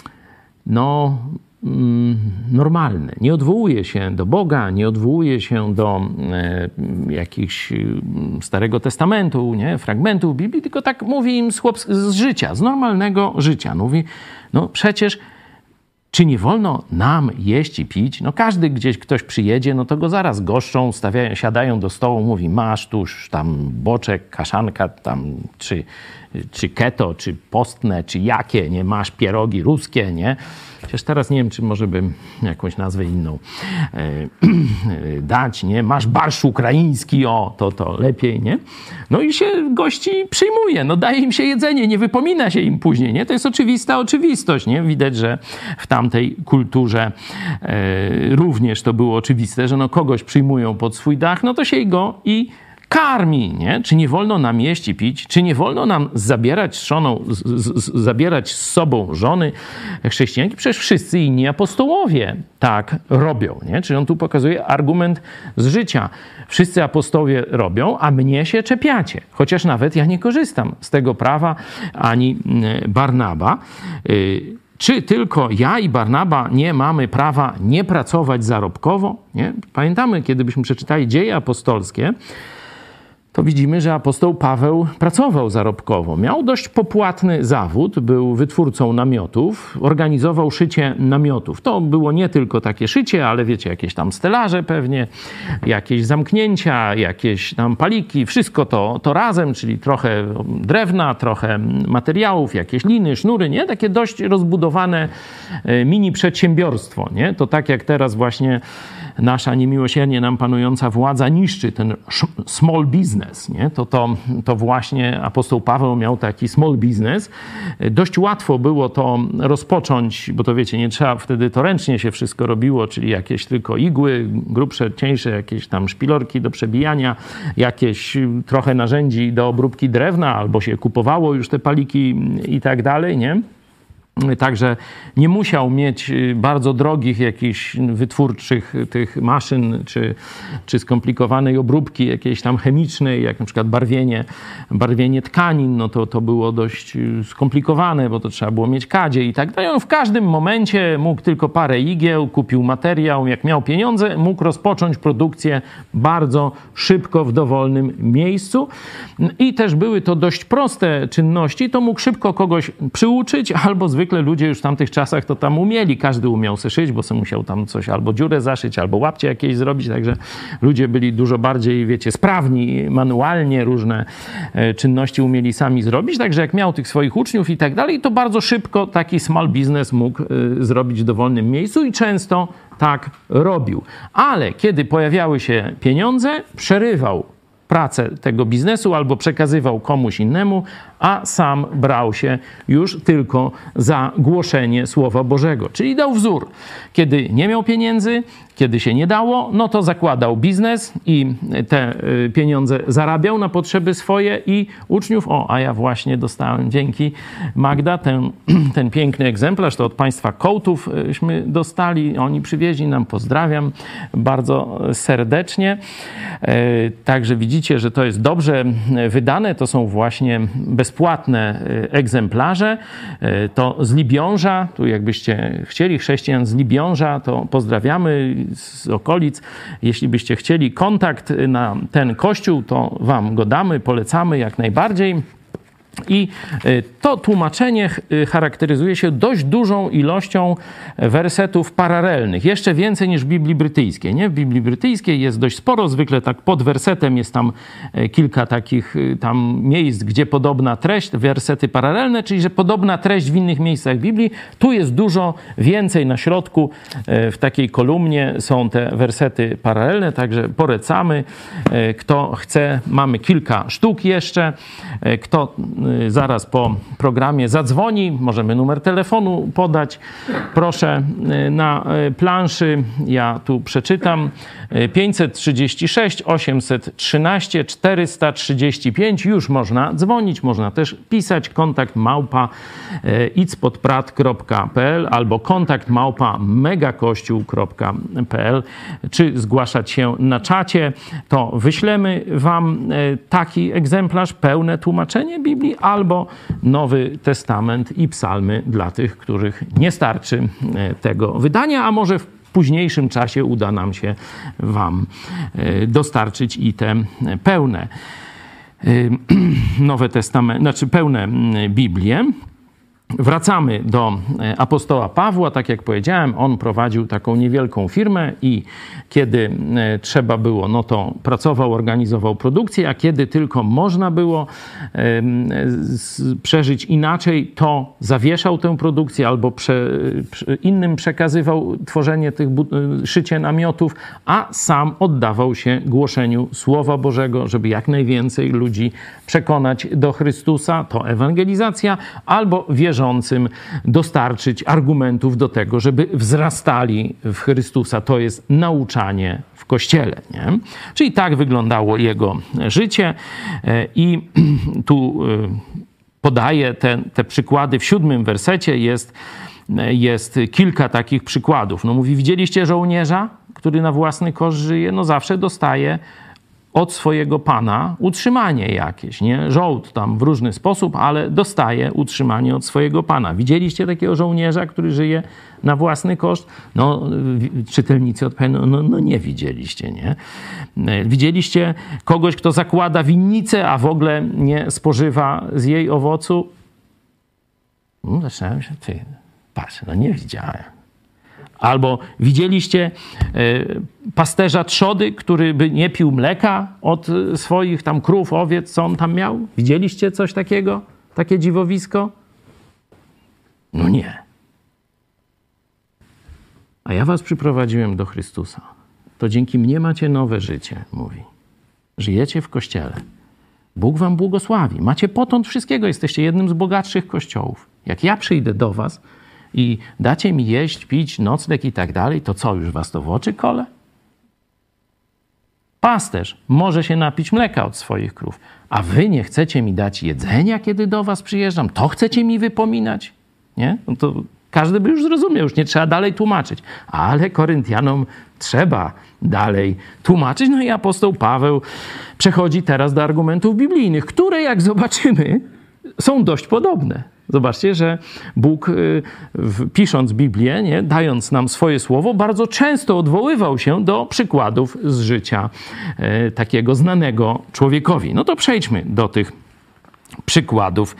Speaker 1: normalne. Nie odwołuje się do Boga, nie odwołuje się do jakichś Starego Testamentu, nie? Fragmentów Biblii, tylko tak mówi im z życia, z normalnego życia. Mówi, przecież czy nie wolno nam jeść i pić? Każdy gdzieś ktoś przyjedzie, to go zaraz goszczą, siadają do stołu, mówi masz tuż tam boczek, kaszanka tam, czy keto, czy postne, czy jakie, nie? Masz pierogi ruskie, nie? Chociaż teraz nie wiem, czy może bym jakąś nazwę inną dać, nie? Masz barszcz ukraiński, to lepiej, nie? I się gości przyjmuje, daje im się jedzenie, nie wypomina się im później, nie? To jest oczywista oczywistość, nie? Widać, że w tamtej kulturze również to było oczywiste, że kogoś przyjmują pod swój dach, to się go i karmi, nie? Czy nie wolno nam jeść i pić? Czy nie wolno nam zabierać z sobą żony chrześcijanki? Przecież wszyscy inni apostołowie tak robią, nie? Czyli on tu pokazuje argument z życia. Wszyscy apostołowie robią, a mnie się czepiacie. Chociaż nawet ja nie korzystam z tego prawa, ani Barnaba. Czy tylko ja i Barnaba nie mamy prawa nie pracować zarobkowo? Nie? Pamiętamy, kiedy byśmy przeczytali Dzieje apostolskie, to widzimy, że apostoł Paweł pracował zarobkowo. Miał dość popłatny zawód, był wytwórcą namiotów, organizował szycie namiotów. To było nie tylko takie szycie, ale wiecie, jakieś tam stelaże pewnie, jakieś zamknięcia, jakieś tam paliki, wszystko to razem, czyli trochę drewna, trochę materiałów, jakieś liny, sznury, nie? Takie dość rozbudowane mini przedsiębiorstwo, nie? To tak jak teraz właśnie nasza niemiłosiernie nam panująca władza niszczy ten small business, nie? To właśnie apostoł Paweł miał taki small business. Dość łatwo było to rozpocząć, bo to wiecie, nie trzeba wtedy, to ręcznie się wszystko robiło, czyli jakieś tylko igły, grubsze, cieńsze, jakieś tam szpilorki do przebijania, jakieś trochę narzędzi do obróbki drewna, albo się kupowało już te paliki i tak dalej, nie? Także nie musiał mieć bardzo drogich jakichś wytwórczych tych maszyn, czy skomplikowanej obróbki jakiejś tam chemicznej, jak na przykład barwienie tkanin, to było dość skomplikowane, bo to trzeba było mieć kadzie i tak dalej. On w każdym momencie mógł tylko parę igieł, kupił materiał, jak miał pieniądze, mógł rozpocząć produkcję bardzo szybko w dowolnym miejscu. I też były to dość proste czynności, to mógł szybko kogoś przyuczyć, albo zwykle ludzie już w tamtych czasach to tam umieli, każdy umiał se szyć, bo se musiał tam coś albo dziurę zaszyć, albo łapcie jakieś zrobić, także ludzie byli dużo bardziej, wiecie, sprawni, manualnie różne czynności umieli sami zrobić, także jak miał tych swoich uczniów i tak dalej, to bardzo szybko taki small business mógł zrobić w dowolnym miejscu i często tak robił. Ale kiedy pojawiały się pieniądze, przerywał pracę tego biznesu albo przekazywał komuś innemu, a sam brał się już tylko za głoszenie Słowa Bożego. Czyli dał wzór. Kiedy nie miał pieniędzy, kiedy się nie dało, to zakładał biznes i te pieniądze zarabiał na potrzeby swoje i uczniów. A ja właśnie dostałem, dzięki Magda, ten piękny egzemplarz, to od państwa Kołtówśmy dostali. Oni przywieźli nam, pozdrawiam bardzo serdecznie. Także widzicie, że to jest dobrze wydane. To są właśnie bezpłatne egzemplarze. To z Libiąża, tu jakbyście chcieli chrześcijan z Libiąża, to pozdrawiamy z okolic. Jeśli byście chcieli kontakt na ten kościół, to wam go damy, polecamy jak najbardziej. I to tłumaczenie charakteryzuje się dość dużą ilością wersetów paralelnych. Jeszcze więcej niż w Biblii Brytyjskiej. Nie? W Biblii Brytyjskiej jest dość sporo, zwykle tak pod wersetem jest tam kilka takich tam miejsc, gdzie podobna treść, wersety paralelne, czyli że podobna treść w innych miejscach Biblii. Tu jest dużo więcej na środku. W takiej kolumnie są te wersety paralelne, także polecamy. Kto chce, mamy kilka sztuk jeszcze. Kto zaraz po programie zadzwoni, możemy numer telefonu podać. Proszę na planszy, ja tu przeczytam. 536 813 435. Już można dzwonić, można też pisać. Kontakt @itspodprat.pl albo kontakt @megakościół.pl, czy zgłaszać się na czacie. To wyślemy wam taki egzemplarz, pełne tłumaczenie Biblii, albo Nowy Testament i psalmy dla tych, których nie starczy tego wydania, a może w późniejszym czasie uda nam się wam dostarczyć i te pełne Nowe Testament, znaczy pełne Biblię. Wracamy do apostoła Pawła. Tak jak powiedziałem, on prowadził taką niewielką firmę i kiedy trzeba było, no to pracował, organizował produkcję, a kiedy tylko można było przeżyć inaczej, to zawieszał tę produkcję albo innym przekazywał tworzenie tych szycie namiotów, a sam oddawał się głoszeniu Słowa Bożego, żeby jak najwięcej ludzi przekonać do Chrystusa. To ewangelizacja, albo wierzącym dostarczyć argumentów do tego, żeby wzrastali w Chrystusa. To jest nauczanie w Kościele. Nie? Czyli tak wyglądało jego życie i tu podaję te przykłady. W 7 wersecie jest kilka takich przykładów. No mówi, widzieliście żołnierza, który na własny koszt żyje? No zawsze dostaje od swojego pana utrzymanie jakieś, nie? Żołd tam w różny sposób, ale dostaje utrzymanie od swojego pana. Widzieliście takiego żołnierza, który żyje na własny koszt? No, czytelnicy odpowiadają, no nie widzieliście, nie? Widzieliście kogoś, kto zakłada winnicę, a w ogóle nie spożywa z jej owocu? No, zaczynałem się, patrz, no nie widziałem. Albo widzieliście pasterza trzody, który by nie pił mleka od swoich tam krów, owiec, co on tam miał? Widzieliście coś takiego? Takie dziwowisko? No nie. A ja was przyprowadziłem do Chrystusa. To dzięki mnie macie nowe życie, mówi. Żyjecie w Kościele. Bóg wam błogosławi. Macie potąd wszystkiego. Jesteście jednym z bogatszych kościołów. Jak ja przyjdę do was i dacie mi jeść, pić, nocleg i tak dalej, to co, już was to w oczy kole? Pasterz może się napić mleka od swoich krów, a wy nie chcecie mi dać jedzenia, kiedy do was przyjeżdżam? To chcecie mi wypominać? Nie? No to każdy by już zrozumiał, już nie trzeba dalej tłumaczyć. Ale Koryntianom trzeba dalej tłumaczyć. No i apostoł Paweł przechodzi teraz do argumentów biblijnych, które, jak zobaczymy, są dość podobne. Zobaczcie, że Bóg, pisząc Biblię, nie, dając nam swoje słowo, bardzo często odwoływał się do przykładów z życia takiego znanego człowiekowi. No to przejdźmy do tych przykładów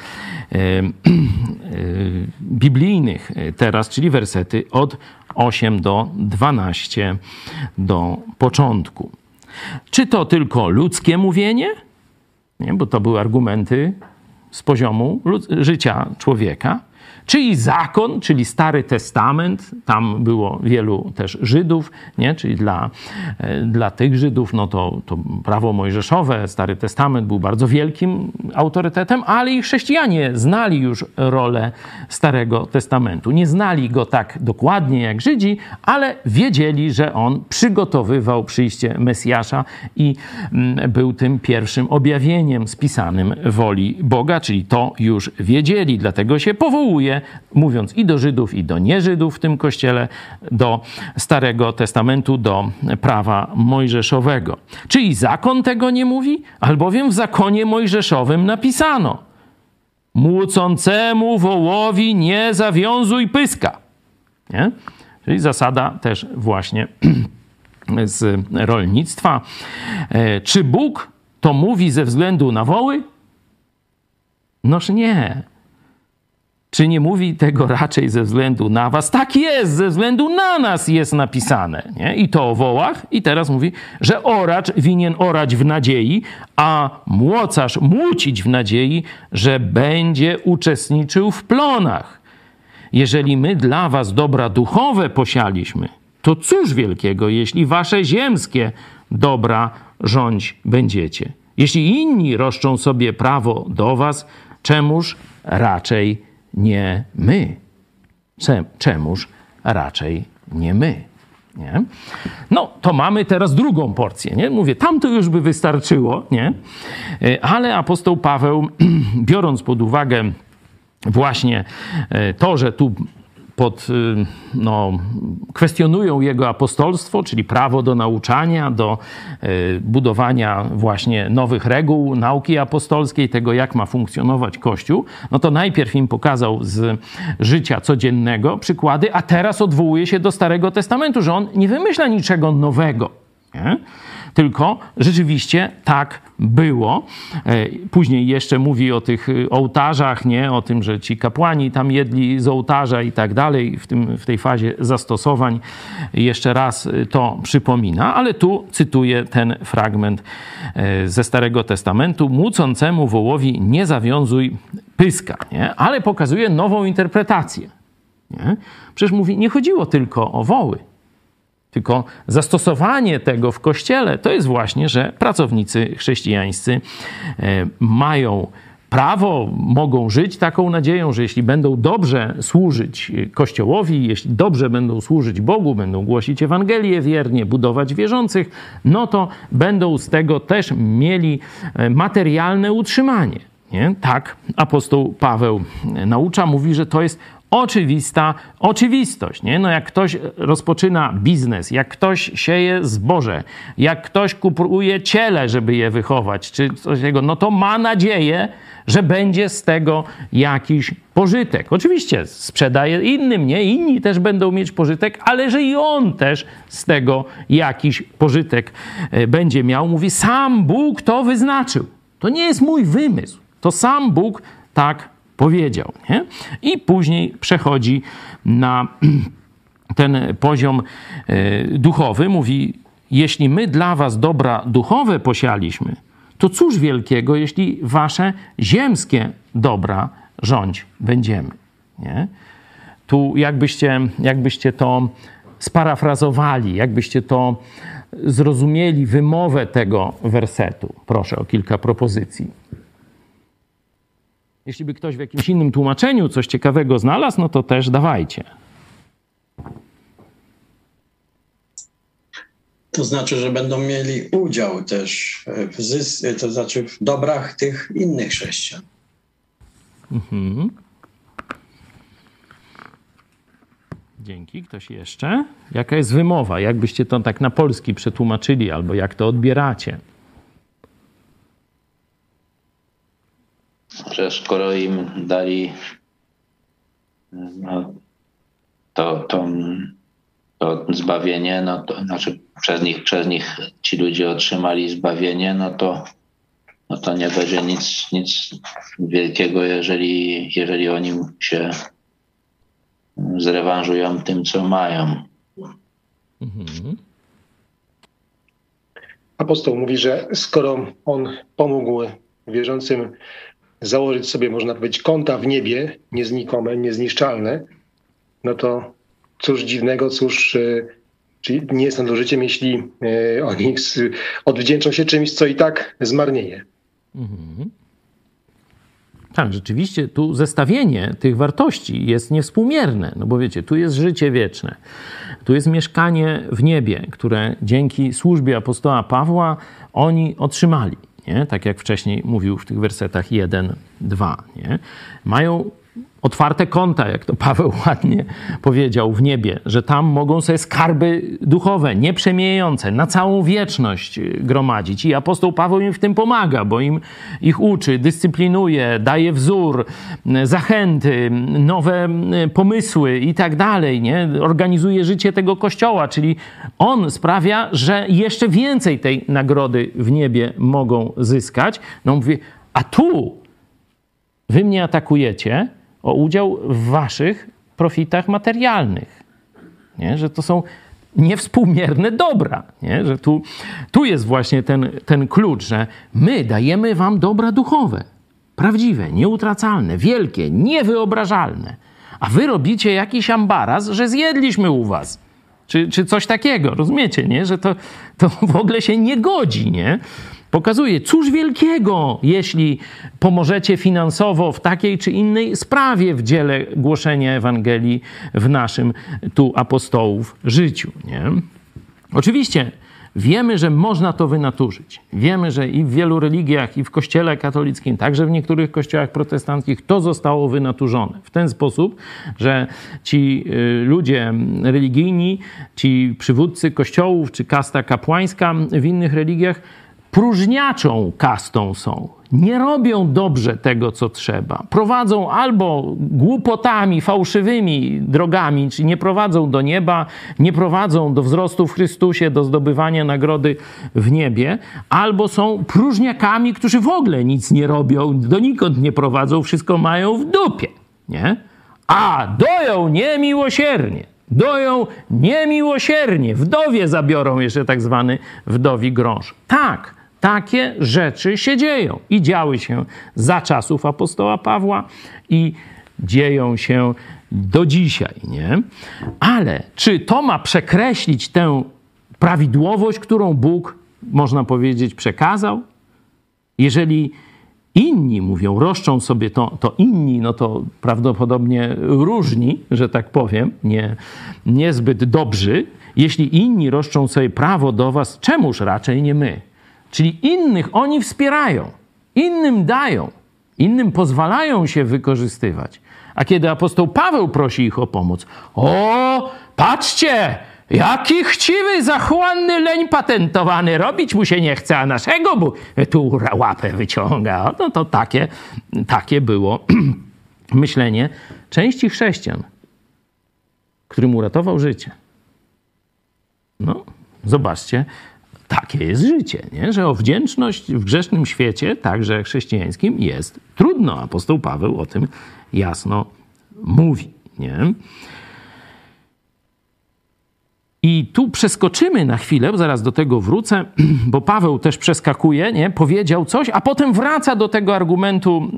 Speaker 1: biblijnych teraz, czyli wersety od 8 do 12 do początku. Czy to tylko ludzkie mówienie? Nie, bo to były argumenty z poziomu życia człowieka, czyli zakon, czyli Stary Testament, tam było wielu też Żydów, nie? Czyli dla tych Żydów no to prawo mojżeszowe, Stary Testament był bardzo wielkim autorytetem, ale i chrześcijanie znali już rolę Starego Testamentu. Nie znali go tak dokładnie jak Żydzi, ale wiedzieli, że on przygotowywał przyjście Mesjasza i był tym pierwszym objawieniem spisanym woli Boga, czyli to już wiedzieli, dlatego się powołuje, mówiąc i do Żydów, i do nieżydów w tym kościele, do Starego Testamentu, do prawa mojżeszowego. Czyli zakon tego nie mówi? Albowiem w zakonie mojżeszowym napisano: młócącemu wołowi nie zawiązuj pyska. Nie? Czyli zasada też właśnie z rolnictwa. Czy Bóg to mówi ze względu na woły? Noż nie. Czy nie mówi tego raczej ze względu na was? Tak jest, ze względu na nas jest napisane. Nie? I to o wołach. I teraz mówi, że oracz winien orać w nadziei, a młocarz młócić w nadziei, że będzie uczestniczył w plonach. Jeżeli my dla was dobra duchowe posialiśmy, to cóż wielkiego, jeśli wasze ziemskie dobra rządź będziecie. Jeśli inni roszczą sobie prawo do was, czemuż raczej nie my? Czemuż raczej nie my? Nie? No, to mamy teraz drugą porcję. Nie? Mówię, tam to już by wystarczyło, nie? Ale apostoł Paweł, biorąc pod uwagę właśnie to, że tu kwestionują jego apostolstwo, czyli prawo do nauczania, do budowania właśnie nowych reguł nauki apostolskiej, tego jak ma funkcjonować Kościół, no to najpierw im pokazał z życia codziennego przykłady, a teraz odwołuje się do Starego Testamentu, że on nie wymyśla niczego nowego, nie? Tylko rzeczywiście tak było. Później jeszcze mówi o tych ołtarzach, nie? O tym, że ci kapłani tam jedli z ołtarza i tak dalej. W tej fazie zastosowań jeszcze raz to przypomina, ale tu cytuję ten fragment ze Starego Testamentu. Młócącemu wołowi nie zawiązuj pyska, nie? Ale pokazuje nową interpretację. Nie? Przecież mówi, nie chodziło tylko o woły. Tylko zastosowanie tego w Kościele to jest właśnie, że pracownicy chrześcijańscy mają prawo, mogą żyć taką nadzieją, że jeśli będą dobrze służyć Kościołowi, jeśli dobrze będą służyć Bogu, będą głosić Ewangelię wiernie, budować wierzących, no to będą z tego też mieli materialne utrzymanie. Nie? Tak apostoł Paweł naucza, mówi, że to jest oczywista oczywistość. Nie? No jak ktoś rozpoczyna biznes, jak ktoś sieje zboże, jak ktoś kupuje ciele, żeby je wychować, czy coś takiego, no to ma nadzieję, że będzie z tego jakiś pożytek. Oczywiście sprzedaje innym, nie? Inni też będą mieć pożytek, ale że i on też z tego jakiś pożytek będzie miał. Mówi, sam Bóg to wyznaczył. To nie jest mój wymysł. To sam Bóg tak powiedział. Nie? I później przechodzi na ten poziom duchowy. Mówi, jeśli my dla was dobra duchowe posialiśmy, to cóż wielkiego, jeśli wasze ziemskie dobra rządź będziemy. Nie? Tu jakbyście to sparafrazowali, jakbyście to zrozumieli wymowę tego wersetu. Proszę o kilka propozycji. Jeśli by ktoś w jakimś innym tłumaczeniu coś ciekawego znalazł, no to też dawajcie.
Speaker 10: To znaczy, że będą mieli udział też w dobrach tych innych chrześcijan.
Speaker 1: Mhm. Dzięki. Ktoś jeszcze? Jaka jest wymowa? Jakbyście to tak na polski przetłumaczyli, albo jak to odbieracie?
Speaker 5: Że skoro im dali to zbawienie, no to znaczy przez nich ci ludzie otrzymali zbawienie, no to nie będzie nic wielkiego, jeżeli oni się zrewanżują tym, co mają.
Speaker 1: Mhm.
Speaker 8: Apostoł mówi, że skoro on pomógł wierzącym założyć sobie, można powiedzieć, konta w niebie, nieznikome, niezniszczalne, no to cóż dziwnego, czyli nie jest nadużyciem, jeśli oni odwdzięczą się czymś, co i tak zmarnieje.
Speaker 1: Mhm. Tak, rzeczywiście tu zestawienie tych wartości jest niewspółmierne, no bo wiecie, tu jest życie wieczne, tu jest mieszkanie w niebie, które dzięki służbie apostoła Pawła oni otrzymali. Nie? Tak jak wcześniej mówił w tych wersetach 1, 2. Nie? Mają otwarte konta, jak to Paweł ładnie powiedział, w niebie, że tam mogą sobie skarby duchowe, nieprzemijające, na całą wieczność gromadzić. I apostoł Paweł im w tym pomaga, bo ich uczy, dyscyplinuje, daje wzór, zachęty, nowe pomysły i tak dalej. Nie? Organizuje życie tego Kościoła, czyli on sprawia, że jeszcze więcej tej nagrody w niebie mogą zyskać. No mówię, a tu Wy mnie atakujecie o udział w waszych profitach materialnych. Nie? Że to są niewspółmierne dobra. Nie? Że tu jest właśnie ten klucz, że my dajemy wam dobra duchowe, prawdziwe, nieutracalne, wielkie, niewyobrażalne. A wy robicie jakiś ambaraz, że zjedliśmy u was. Czy coś takiego, rozumiecie, nie? Że to w ogóle się nie godzi, nie? Pokazuje, cóż wielkiego, jeśli pomożecie finansowo w takiej czy innej sprawie w dziele głoszenia Ewangelii w naszym tu apostołów życiu, nie? Oczywiście wiemy, że można to wynaturzyć. Wiemy, że i w wielu religiach, i w Kościele katolickim, także w niektórych kościołach protestanckich to zostało wynaturzone. W ten sposób, że ci ludzie religijni, ci przywódcy kościołów, czy kasta kapłańska w innych religiach próżniaczą kastą są. Nie robią dobrze tego, co trzeba. Prowadzą albo głupotami, fałszywymi drogami, czyli nie prowadzą do nieba, nie prowadzą do wzrostu w Chrystusie, do zdobywania nagrody w niebie, albo są próżniakami, którzy w ogóle nic nie robią, donikąd nie prowadzą, wszystko mają w dupie. Nie? A doją niemiłosiernie. Wdowie zabiorą jeszcze tak zwany wdowi grąż. Tak. Takie rzeczy się dzieją i działy się za czasów apostoła Pawła i dzieją się do dzisiaj, nie? Ale czy to ma przekreślić tę prawidłowość, którą Bóg, można powiedzieć, przekazał? Jeżeli inni mówią, roszczą sobie to inni, no to prawdopodobnie różni, że tak powiem, niezbyt dobrzy. Jeśli inni roszczą sobie prawo do was, czemuż raczej nie my? Czyli innych oni wspierają, innym dają, innym pozwalają się wykorzystywać. A kiedy apostoł Paweł prosi ich o pomoc, o, patrzcie, jaki chciwy, zachłanny leń patentowany, robić mu się nie chce, a naszego Bóg tu łapę wyciąga. No to takie było myślenie części chrześcijan, którym uratował życie. No, zobaczcie, takie jest życie, nie? Że o wdzięczność w grzesznym świecie, także chrześcijańskim, jest trudno. Apostoł Paweł o tym jasno mówi, nie? I tu przeskoczymy na chwilę, zaraz do tego wrócę, bo Paweł też przeskakuje, nie? Powiedział coś, a potem wraca do tego argumentu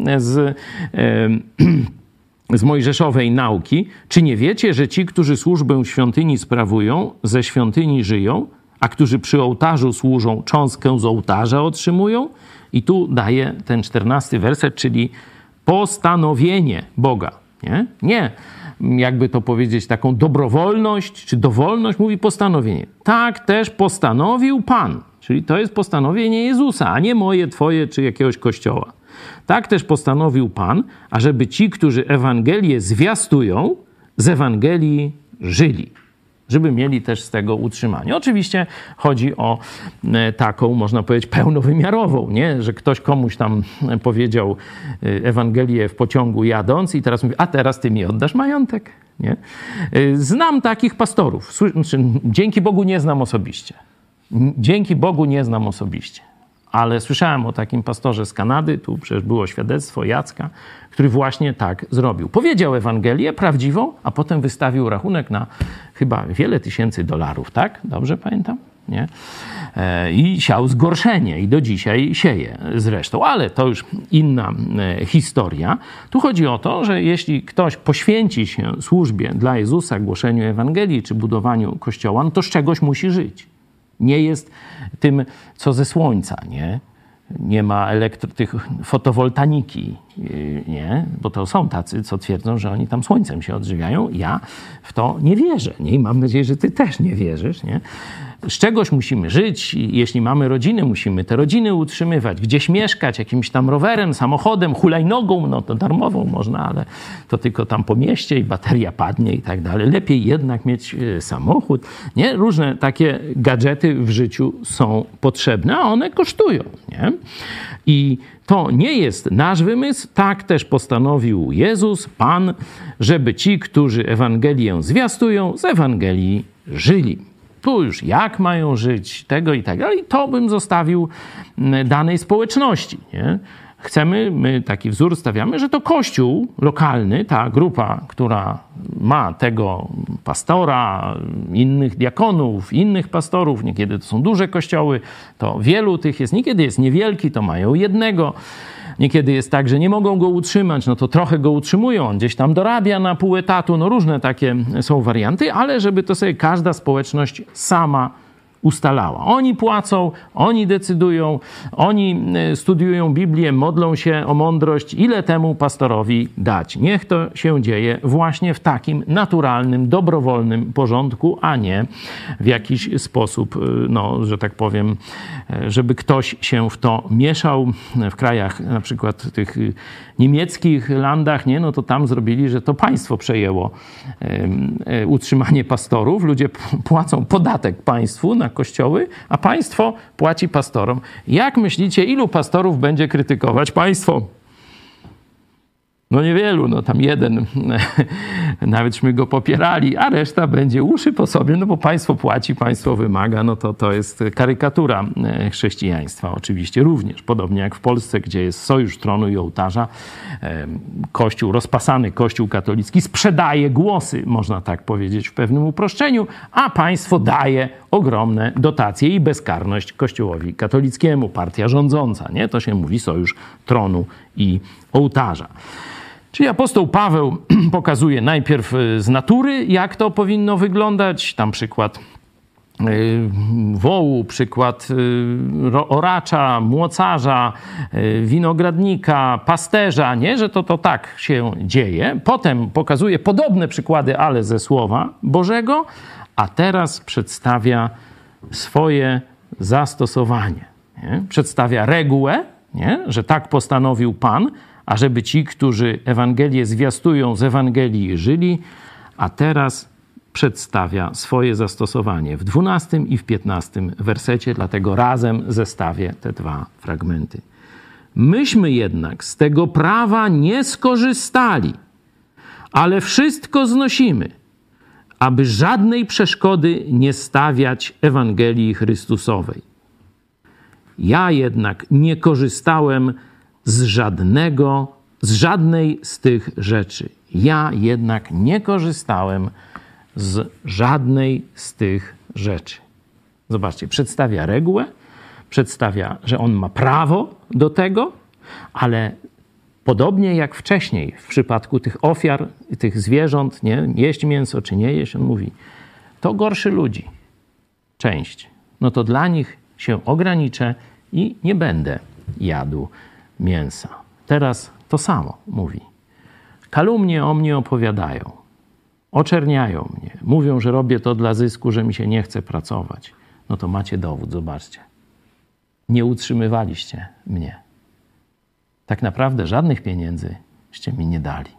Speaker 1: z mojżeszowej nauki. Czy nie wiecie, że ci, którzy służbę świątyni sprawują, ze świątyni żyją, a którzy przy ołtarzu służą, cząstkę z ołtarza otrzymują? I tu daje ten 14 werset, czyli postanowienie Boga. Nie, jakby to powiedzieć, taką dobrowolność czy dowolność, mówi postanowienie. Tak też postanowił Pan, czyli to jest postanowienie Jezusa, a nie moje, twoje czy jakiegoś kościoła. Tak też postanowił Pan, ażeby ci, którzy Ewangelię zwiastują, z Ewangelii żyli. Żeby mieli też z tego utrzymanie. Oczywiście chodzi o taką, można powiedzieć, pełnowymiarową, nie? Że ktoś komuś tam powiedział Ewangelię w pociągu jadąc i teraz mówi, a teraz ty mi oddasz majątek. Nie? Znam takich pastorów. Dzięki Bogu nie znam osobiście. Dzięki Bogu nie znam osobiście. Ale słyszałem o takim pastorze z Kanady, tu przecież było świadectwo Jacka, który właśnie tak zrobił. Powiedział Ewangelię prawdziwą, a potem wystawił rachunek na chyba wiele tysięcy dolarów, tak? Dobrze pamiętam? Nie? I siał zgorszenie i do dzisiaj sieje zresztą. Ale to już inna historia. Tu chodzi o to, że jeśli ktoś poświęci się służbie dla Jezusa, głoszeniu Ewangelii czy budowaniu Kościoła, no to z czegoś musi żyć. Nie jest tym, co ze słońca, nie? Nie ma tych fotowoltaniki, nie? Bo to są tacy, co twierdzą, że oni tam słońcem się odżywiają. Ja w to nie wierzę, nie? I mam nadzieję, że ty też nie wierzysz, nie? Z czegoś musimy żyć. Jeśli mamy rodziny, musimy te rodziny utrzymywać. Gdzieś mieszkać, jakimś tam rowerem, samochodem, hulajnogą, no to darmową można, ale to tylko tam po mieście i bateria padnie i tak dalej. Lepiej jednak mieć samochód, nie? Różne takie gadżety w życiu są potrzebne, a one kosztują, nie? I to nie jest nasz wymysł, tak też postanowił Jezus, Pan, żeby ci, którzy Ewangelię zwiastują, z Ewangelii żyli. Tu już jak mają żyć, tego i tak dalej. I to bym zostawił danej społeczności, nie? my taki wzór stawiamy, że to Kościół lokalny, ta grupa, która ma tego pastora, innych diakonów, innych pastorów, niekiedy to są duże kościoły, to wielu tych jest, niekiedy jest niewielki, to mają jednego, niekiedy jest tak, że nie mogą go utrzymać, no to trochę go utrzymują, on gdzieś tam dorabia na pół etatu, no różne takie są warianty, ale żeby to sobie każda społeczność sama ustalała. Oni płacą, oni decydują, oni studiują Biblię, modlą się o mądrość, ile temu pastorowi dać. Niech to się dzieje właśnie w takim naturalnym, dobrowolnym porządku, a nie w jakiś sposób, no, że tak powiem, żeby ktoś się w to mieszał. W krajach na przykład tych niemieckich landach, nie, no to tam zrobili, że to państwo przejęło utrzymanie pastorów. Ludzie płacą podatek państwu na kościoły, a państwo płaci pastorom. Jak myślicie, ilu pastorów będzie krytykować państwo? No niewielu, no tam jeden, nawetśmy go popierali, a reszta będzie uszy po sobie, no bo państwo płaci, państwo wymaga, no to jest karykatura chrześcijaństwa oczywiście również. Podobnie jak w Polsce, gdzie jest sojusz tronu i ołtarza, Kościół, rozpasany Kościół katolicki sprzedaje głosy, można tak powiedzieć w pewnym uproszczeniu, a państwo daje ogromne dotacje i bezkarność Kościołowi katolickiemu, partia rządząca, nie? To się mówi sojusz tronu i ołtarza. Czyli apostoł Paweł pokazuje najpierw z natury, jak to powinno wyglądać. Tam przykład wołu, przykład oracza, młocarza, winogradnika, pasterza, nie? Że to tak się dzieje. Potem pokazuje podobne przykłady, ale ze Słowa Bożego, a teraz przedstawia swoje zastosowanie. Nie? Przedstawia regułę, nie? Że tak postanowił Pan, ażeby ci, którzy Ewangelię zwiastują, z Ewangelii żyli, a teraz przedstawia swoje zastosowanie w 12 i w 15 wersecie, dlatego razem zestawię te dwa fragmenty. Myśmy jednak z tego prawa nie skorzystali, ale wszystko znosimy, aby żadnej przeszkody nie stawiać Ewangelii Chrystusowej. Ja jednak nie korzystałem z żadnej z tych rzeczy. Ja jednak nie korzystałem z żadnej z tych rzeczy. Zobaczcie, przedstawia regułę, przedstawia, że on ma prawo do tego, ale podobnie jak wcześniej w przypadku tych ofiar, tych zwierząt, nie, jeść mięso czy nie jeść, on mówi, to gorszy ludzi, część. No to dla nich się ograniczę i nie będę jadł mięsa. Teraz to samo mówi. Kalumnie o mnie opowiadają, oczerniają mnie, mówią, że robię to dla zysku, że mi się nie chce pracować. No to macie dowód, zobaczcie. Nie utrzymywaliście mnie. Tak naprawdę żadnych pieniędzyście mi nie dali.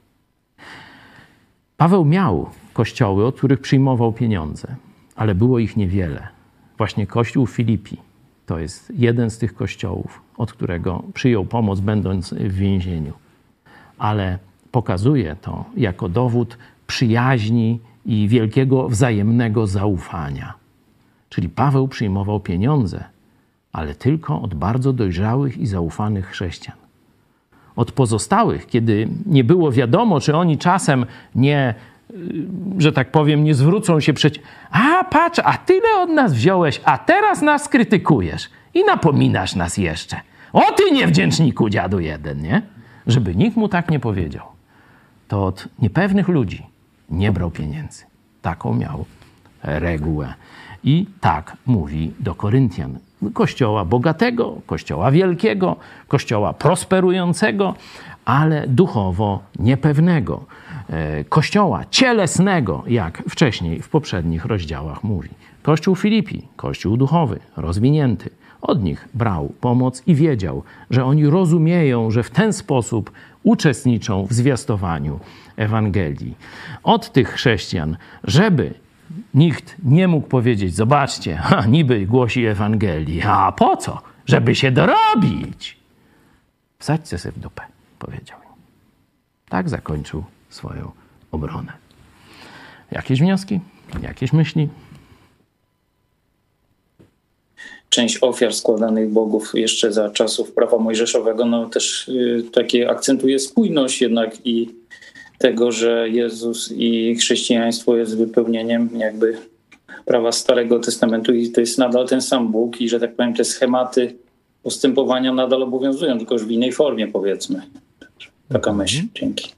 Speaker 1: Paweł miał kościoły, od których przyjmował pieniądze, ale było ich niewiele. Właśnie kościół w Filipii to jest jeden z tych kościołów, od którego przyjął pomoc, będąc w więzieniu. Ale pokazuje to jako dowód przyjaźni i wielkiego wzajemnego zaufania. Czyli Paweł przyjmował pieniądze, ale tylko od bardzo dojrzałych i zaufanych chrześcijan. Od pozostałych, kiedy nie było wiadomo, czy oni czasem nie, że tak powiem, nie zwrócą się przeciw. A patrz, a tyle od nas wziąłeś, a teraz nas krytykujesz i napominasz nas jeszcze. O ty niewdzięczniku, dziadu jeden, nie? Żeby nikt mu tak nie powiedział. To od niepewnych ludzi nie brał pieniędzy. Taką miał regułę. I tak mówi do Koryntian. Kościoła bogatego, kościoła wielkiego, kościoła prosperującego, ale duchowo niepewnego. Kościoła cielesnego, jak wcześniej w poprzednich rozdziałach mówi. Kościół Filipii, kościół duchowy, rozwinięty. Od nich brał pomoc i wiedział, że oni rozumieją, że w ten sposób uczestniczą w zwiastowaniu Ewangelii. Od tych chrześcijan, żeby nikt nie mógł powiedzieć, zobaczcie, niby głosi Ewangelii, a po co? Żeby się dorobić. Wsadźcie sobie w dupę, powiedział im. Tak zakończył swoją obronę. Jakieś wnioski? Jakieś myśli?
Speaker 7: część ofiar składanych bogów jeszcze za czasów prawa mojżeszowego, no też takie akcentuje spójność jednak i tego, że Jezus i chrześcijaństwo jest wypełnieniem jakby prawa Starego Testamentu i to jest nadal ten sam Bóg i, że tak powiem, te schematy postępowania nadal obowiązują, tylko już w innej formie, powiedzmy. Taka myśl. Dzięki.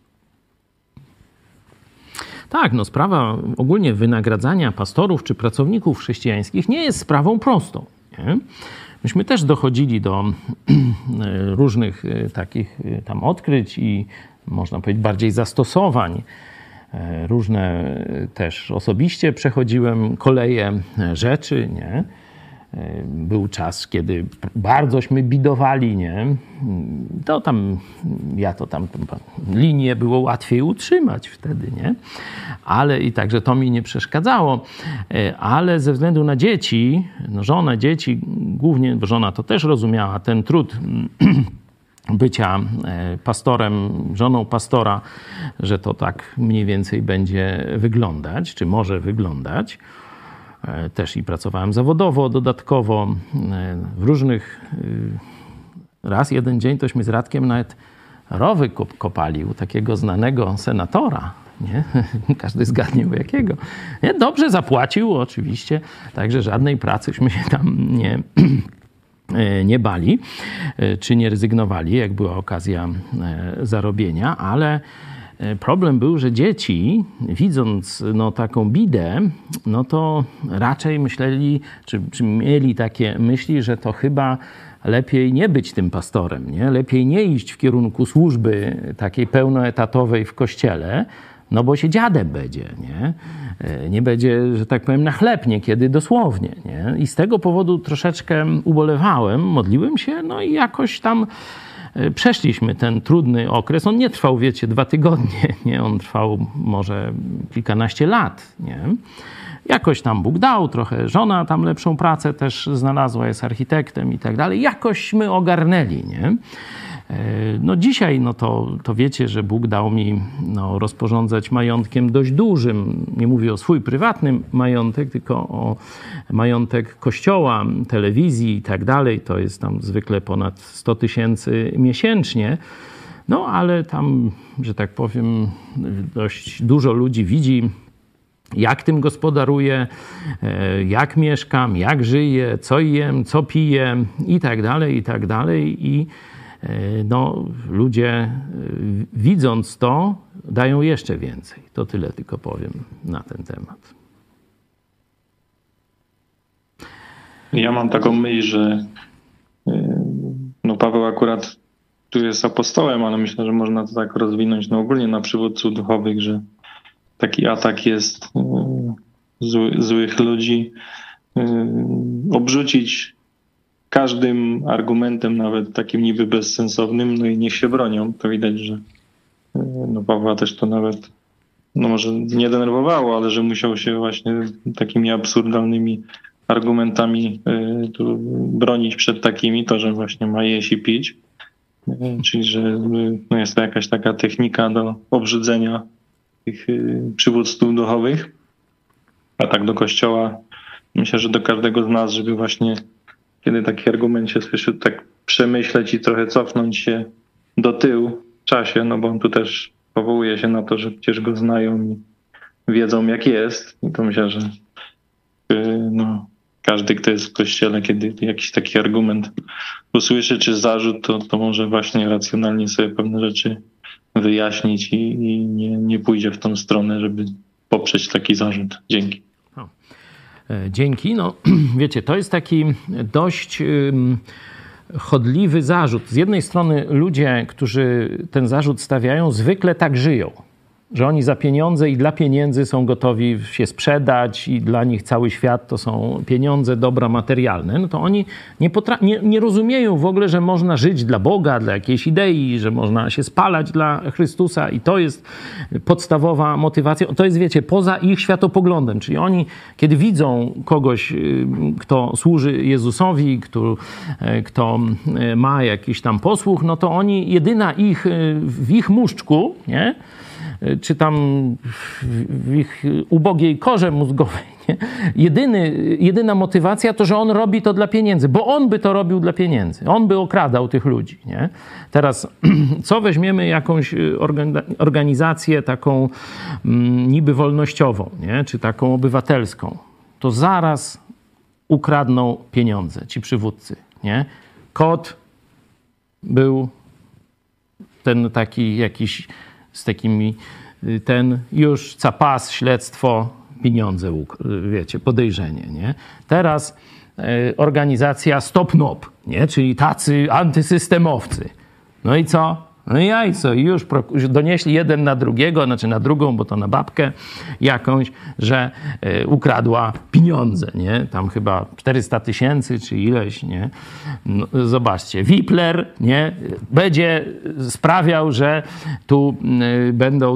Speaker 1: Tak, no sprawa ogólnie wynagradzania pastorów czy pracowników chrześcijańskich nie jest sprawą prostą. Nie? Myśmy też dochodzili do różnych takich tam odkryć i można powiedzieć bardziej zastosowań. Różne też osobiście przechodziłem koleje rzeczy, nie? Był czas, kiedy bardzośmy bidowali, nie? To tam linię było łatwiej utrzymać wtedy, nie? Ale i także to mi nie przeszkadzało. Ale ze względu na dzieci, no żona, dzieci głównie, bo żona to też rozumiała ten trud bycia pastorem, żoną pastora, że to tak mniej więcej będzie wyglądać, czy może wyglądać. Też i pracowałem zawodowo, dodatkowo w różnych... Raz jeden dzień tośmy z Radkiem nawet rowy kopali u takiego znanego senatora. Nie? Każdy zgadnie u jakiego. Nie? Dobrze zapłacił oczywiście, także żadnej pracyśmy się tam nie bali, czy nie rezygnowali, jak była okazja zarobienia, ale problem był, że dzieci, widząc no, taką bidę, no to raczej myśleli, czy mieli takie myśli, że to chyba lepiej nie być tym pastorem, nie? Lepiej nie iść w kierunku służby takiej pełnoetatowej w kościele, no bo się dziadem będzie, nie? Nie będzie, że tak powiem, na chleb niekiedy dosłownie, nie? I z tego powodu troszeczkę ubolewałem, modliłem się, no i jakoś tam przeszliśmy ten trudny okres. On nie trwał, wiecie, 2 tygodnie, nie? On trwał może kilkanaście lat, nie? Jakoś tam Bóg dał, trochę żona tam lepszą pracę też znalazła, jest architektem i tak dalej. Jakośmy ogarnęli, nie? No dzisiaj, no to wiecie, że Bóg dał mi no, rozporządzać majątkiem dość dużym. Nie mówię o swój prywatny majątek, tylko o majątek kościoła, telewizji i tak dalej. To jest tam zwykle ponad 100 000 miesięcznie. No ale tam, że tak powiem, dość dużo ludzi widzi, jak tym gospodaruję, jak mieszkam, jak żyję, co jem, co piję i tak dalej, i tak dalej. I no, ludzie widząc to, dają jeszcze więcej. To tyle tylko powiem na ten temat.
Speaker 11: Ja mam taką myśl, że no Paweł akurat tu jest apostołem, ale myślę, że można to tak rozwinąć no ogólnie na przywódców duchowych, że taki atak jest złych ludzi, obrzucić każdym argumentem, nawet takim niby bezsensownym, no i niech się bronią. To widać, że no Pawła też to nawet, no może nie denerwowało, ale że musiał się właśnie takimi absurdalnymi argumentami tu bronić przed takimi, to, że właśnie ma jeść i pić. Czyli, że no jest to jakaś taka technika do obrzydzenia tych przywódców duchowych. A tak do Kościoła, myślę, że do każdego z nas, żeby właśnie kiedy taki argument się słyszy, tak przemyśleć i trochę cofnąć się do tyłu w czasie, no bo on tu też powołuje się na to, że przecież go znają i wiedzą jak jest. I to myślę, że no, każdy, kto jest w kościele, kiedy jakiś taki argument usłyszy czy zarzut, to może właśnie racjonalnie sobie pewne rzeczy wyjaśnić i nie pójdzie w tą stronę, żeby poprzeć taki zarzut. Dzięki.
Speaker 1: Dzięki. No, wiecie, to jest taki dość chodliwy zarzut. Z jednej strony ludzie, którzy ten zarzut stawiają, zwykle tak żyją, że oni za pieniądze i dla pieniędzy są gotowi się sprzedać i dla nich cały świat to są pieniądze, dobra materialne, no to oni nie rozumieją w ogóle, że można żyć dla Boga, dla jakiejś idei, że można się spalać dla Chrystusa i to jest podstawowa motywacja. To jest, wiecie, poza ich światopoglądem, czyli oni, kiedy widzą kogoś, kto służy Jezusowi, kto ma jakiś tam posłuch, no to oni, jedyna w ich muszczku, nie? Czy tam w ich ubogiej korze mózgowej, Nie? Jedyna motywacja to, że on robi to dla pieniędzy, bo on by to robił dla pieniędzy. On by okradał tych ludzi. Nie? Teraz, co weźmiemy jakąś organizację taką niby wolnościową, nie? Czy taką obywatelską, to zaraz ukradną pieniądze ci przywódcy. Nie? Kot był ten taki jakiś z takimi, ten już capas, śledztwo, pieniądze, wiecie, podejrzenie, nie? Teraz organizacja Stop Nop, nie? Czyli tacy antysystemowcy. No i co? No i jajco. I już donieśli jeden na drugiego, znaczy na drugą, bo to na babkę jakąś, że ukradła pieniądze, nie? Tam chyba 400 000 czy ileś, nie? No, zobaczcie, Wipler, nie? Będzie sprawiał, że tu będą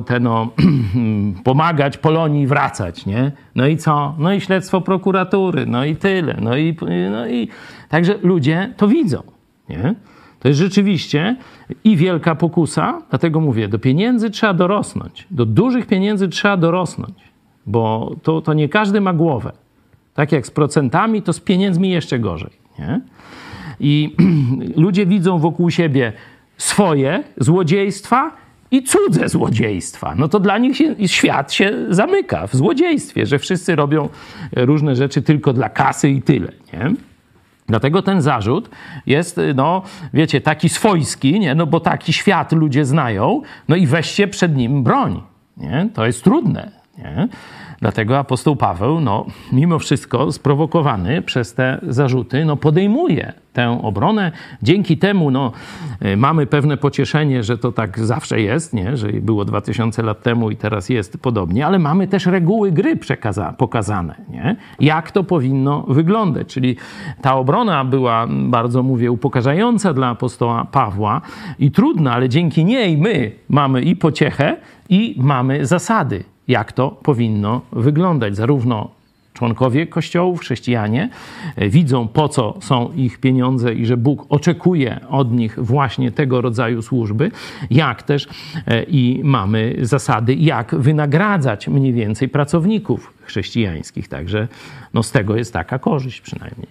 Speaker 1: pomagać Polonii wracać, nie? No i co? No i śledztwo prokuratury, no i tyle. No i także ludzie to widzą, nie? To jest rzeczywiście i wielka pokusa, dlatego mówię, do pieniędzy trzeba dorosnąć. Do dużych pieniędzy trzeba dorosnąć, bo to nie każdy ma głowę. Tak jak z procentami, to z pieniędzmi jeszcze gorzej. Nie? I ludzie widzą wokół siebie swoje złodziejstwa i cudze złodziejstwa. No to dla nich świat się zamyka w złodziejstwie, że wszyscy robią różne rzeczy tylko dla kasy i tyle. Nie? Dlatego ten zarzut jest, no wiecie, taki swojski, nie? No bo taki świat ludzie znają, no i weźcie przed nim broń. Nie? To jest trudne. Nie? Dlatego apostoł Paweł, no mimo wszystko sprowokowany przez te zarzuty, no podejmuje tę obronę. Dzięki temu no, mamy pewne pocieszenie, że to tak zawsze jest, nie? Że było 2000 lat temu i teraz jest podobnie, ale mamy też reguły gry pokazane, nie? Jak to powinno wyglądać. Czyli ta obrona była bardzo, mówię, upokarzająca dla apostoła Pawła i trudna, ale dzięki niej my mamy i pociechę, i mamy zasady, jak to powinno wyglądać. Zarówno członkowie kościołów, chrześcijanie widzą, po co są ich pieniądze i że Bóg oczekuje od nich właśnie tego rodzaju służby, jak też i mamy zasady, jak wynagradzać mniej więcej pracowników chrześcijańskich. Także no, z tego jest taka korzyść przynajmniej.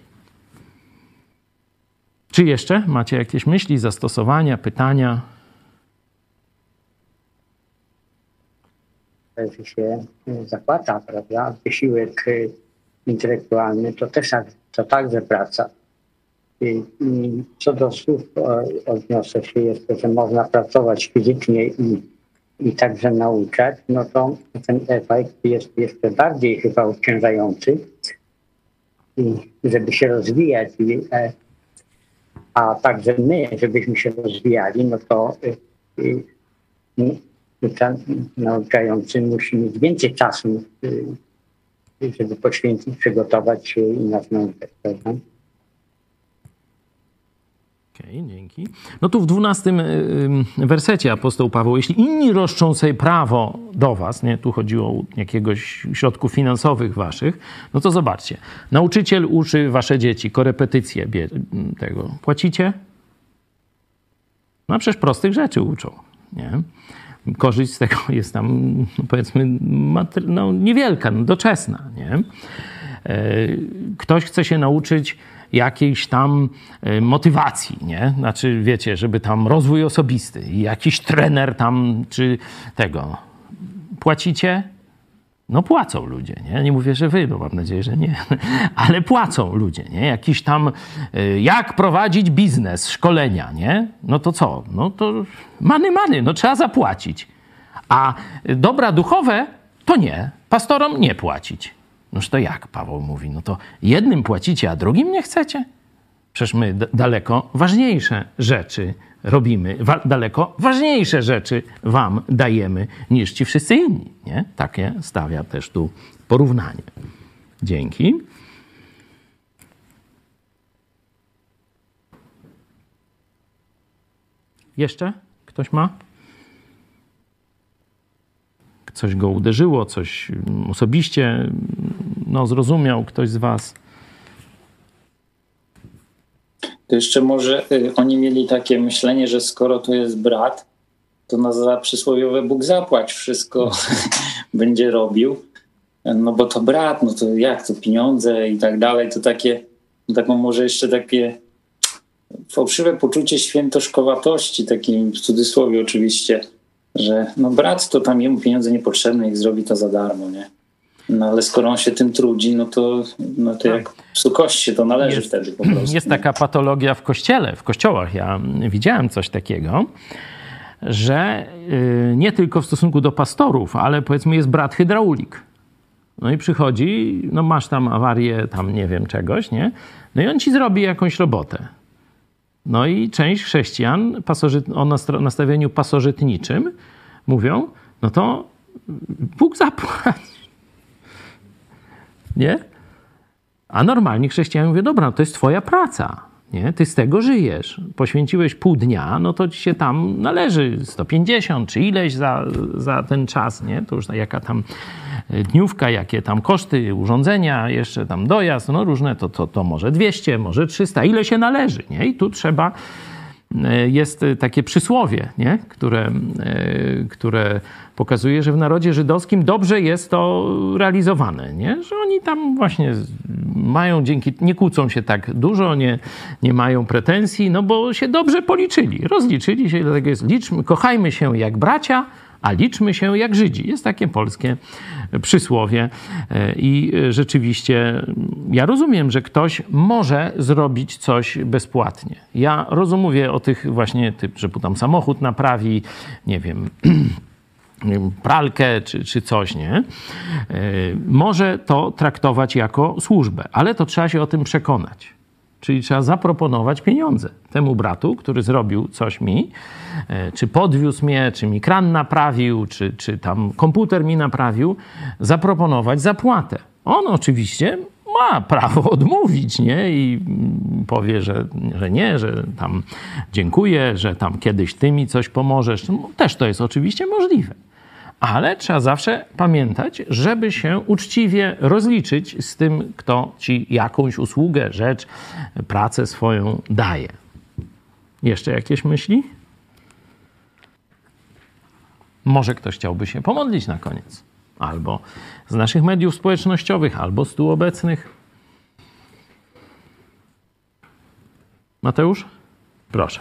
Speaker 1: Czy jeszcze macie jakieś myśli, zastosowania, pytania?
Speaker 12: Że się zapłata, prawda? Wysiłek intelektualny to też to także praca. I co do słów odniosę się jeszcze, że można pracować fizycznie i także nauczać, no to ten efekt jest jeszcze bardziej chyba obciążający. I żeby się rozwijać, a także my, żebyśmy się rozwijali, no to nauczający musi mieć więcej czasu, żeby poświęcić, przygotować się i nas nauczać.
Speaker 1: Okej, dzięki. No tu w 12 wersecie apostoł Paweł, jeśli inni roszczą sobie prawo do was, nie, tu chodziło o jakiegoś środków finansowych waszych, no to zobaczcie, nauczyciel uczy wasze dzieci, korepetycje tego. Płacicie? No przecież prostych rzeczy uczą, nie? Korzyść z tego jest tam, powiedzmy, no, niewielka, no, doczesna. Nie? Ktoś chce się nauczyć jakiejś tam motywacji, nie? Znaczy, wiecie, żeby tam rozwój osobisty i jakiś trener tam, czy tego. Płacicie? No płacą ludzie, nie? Nie mówię, że wy, bo mam nadzieję, że nie. Ale płacą ludzie, nie? Jakiś tam, jak prowadzić biznes, szkolenia, nie? No to co? No to many, no trzeba zapłacić. A dobra duchowe to nie. Pastorom nie płacić. Noż to jak, Paweł mówi? No to jednym płacicie, a drugim nie chcecie? Przecież my daleko ważniejsze rzeczy robimy, daleko ważniejsze rzeczy wam dajemy niż ci wszyscy inni. Nie? Takie stawia też tu porównanie. Dzięki. Jeszcze? Ktoś ma? Coś go uderzyło, coś osobiście zrozumiał ktoś z was?
Speaker 7: To jeszcze może oni mieli takie myślenie, że skoro to jest brat, to na za przysłowiowe Bóg zapłać wszystko będzie robił. no bo to brat, no to jak to pieniądze i tak dalej, to taką może jeszcze takie fałszywe poczucie świętoszkowatości, takim w cudzysłowie oczywiście, że no brat to tam jemu pieniądze niepotrzebne i zrobi to za darmo, nie? No ale skoro on się tym trudzi, no to jak psu kość się to należy wtedy po prostu.
Speaker 1: Jest taka patologia w kościołach. Ja widziałem coś takiego, że nie tylko w stosunku do pastorów, ale powiedzmy jest brat hydraulik. No i przychodzi, no masz tam awarię, tam nie wiem czegoś, nie? No i on ci zrobi jakąś robotę. No i część chrześcijan o nastawieniu pasożytniczym mówią, no to Bóg zapłaci. Nie? A normalnie chrześcijanie mówią, dobra, to jest twoja praca. Nie? Ty z tego żyjesz. Poświęciłeś pół dnia, no to ci się tam należy 150 czy ileś za ten czas. Nie? To już jaka tam dniówka, jakie tam koszty, urządzenia, jeszcze tam dojazd, no różne, to może 200, może 300, ile się należy. Nie? I tu trzeba, jest takie przysłowie, nie? Które pokazuje, że w narodzie żydowskim dobrze jest to realizowane, nie? Że oni tam właśnie mają nie kłócą się tak dużo, nie mają pretensji, no bo się dobrze policzyli, rozliczyli się, dlatego jest kochajmy się jak bracia, a liczmy się jak Żydzi. Jest takie polskie przysłowie i rzeczywiście ja rozumiem, że ktoś może zrobić coś bezpłatnie. Ja rozumiem o tych właśnie, że tam samochód naprawi, nie wiem, pralkę czy coś, nie? Może to traktować jako służbę, ale to trzeba się o tym przekonać. Czyli trzeba zaproponować pieniądze temu bratu, który zrobił coś mi, czy podwiózł mnie, czy mi kran naprawił, czy tam komputer mi naprawił, zaproponować zapłatę. On oczywiście ma prawo odmówić, nie? I powie, że nie, że tam dziękuję, że tam kiedyś ty mi coś pomożesz. Też to jest oczywiście możliwe. Ale trzeba zawsze pamiętać, żeby się uczciwie rozliczyć z tym, kto ci jakąś usługę, rzecz, pracę swoją daje. Jeszcze jakieś myśli? Może ktoś chciałby się pomodlić na koniec. Albo z naszych mediów społecznościowych, albo z tu obecnych. Mateusz? Proszę.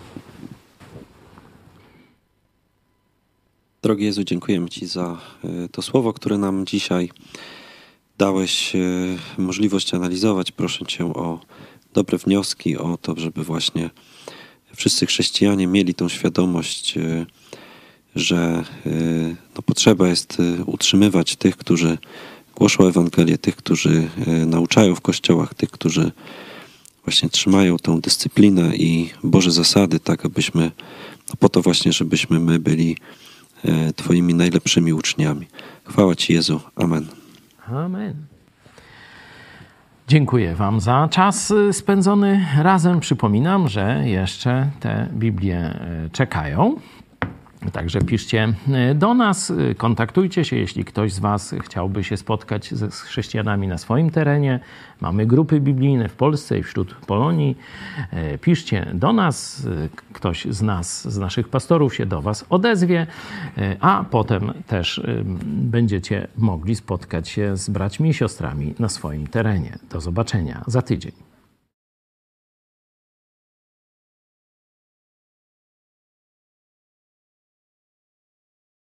Speaker 13: Drogi Jezu, dziękujemy Ci za to słowo, które nam dzisiaj dałeś możliwość analizować. Proszę Cię o dobre wnioski, o to, żeby właśnie wszyscy chrześcijanie mieli tą świadomość, że potrzeba jest utrzymywać tych, którzy głoszą Ewangelię, tych, którzy nauczają w kościołach, tych, którzy właśnie trzymają tą dyscyplinę i Boże zasady, tak abyśmy, po to właśnie, żebyśmy my byli Twoimi najlepszymi uczniami. Chwała Ci, Jezu. Amen.
Speaker 1: Amen. Dziękuję Wam za czas spędzony razem. Przypominam, że jeszcze te Biblie czekają. Także piszcie do nas, kontaktujcie się, jeśli ktoś z Was chciałby się spotkać z chrześcijanami na swoim terenie. Mamy grupy biblijne w Polsce i wśród Polonii. Piszcie do nas, ktoś z nas, z naszych pastorów się do Was odezwie, a potem też będziecie mogli spotkać się z braćmi i siostrami na swoim terenie. Do zobaczenia za tydzień.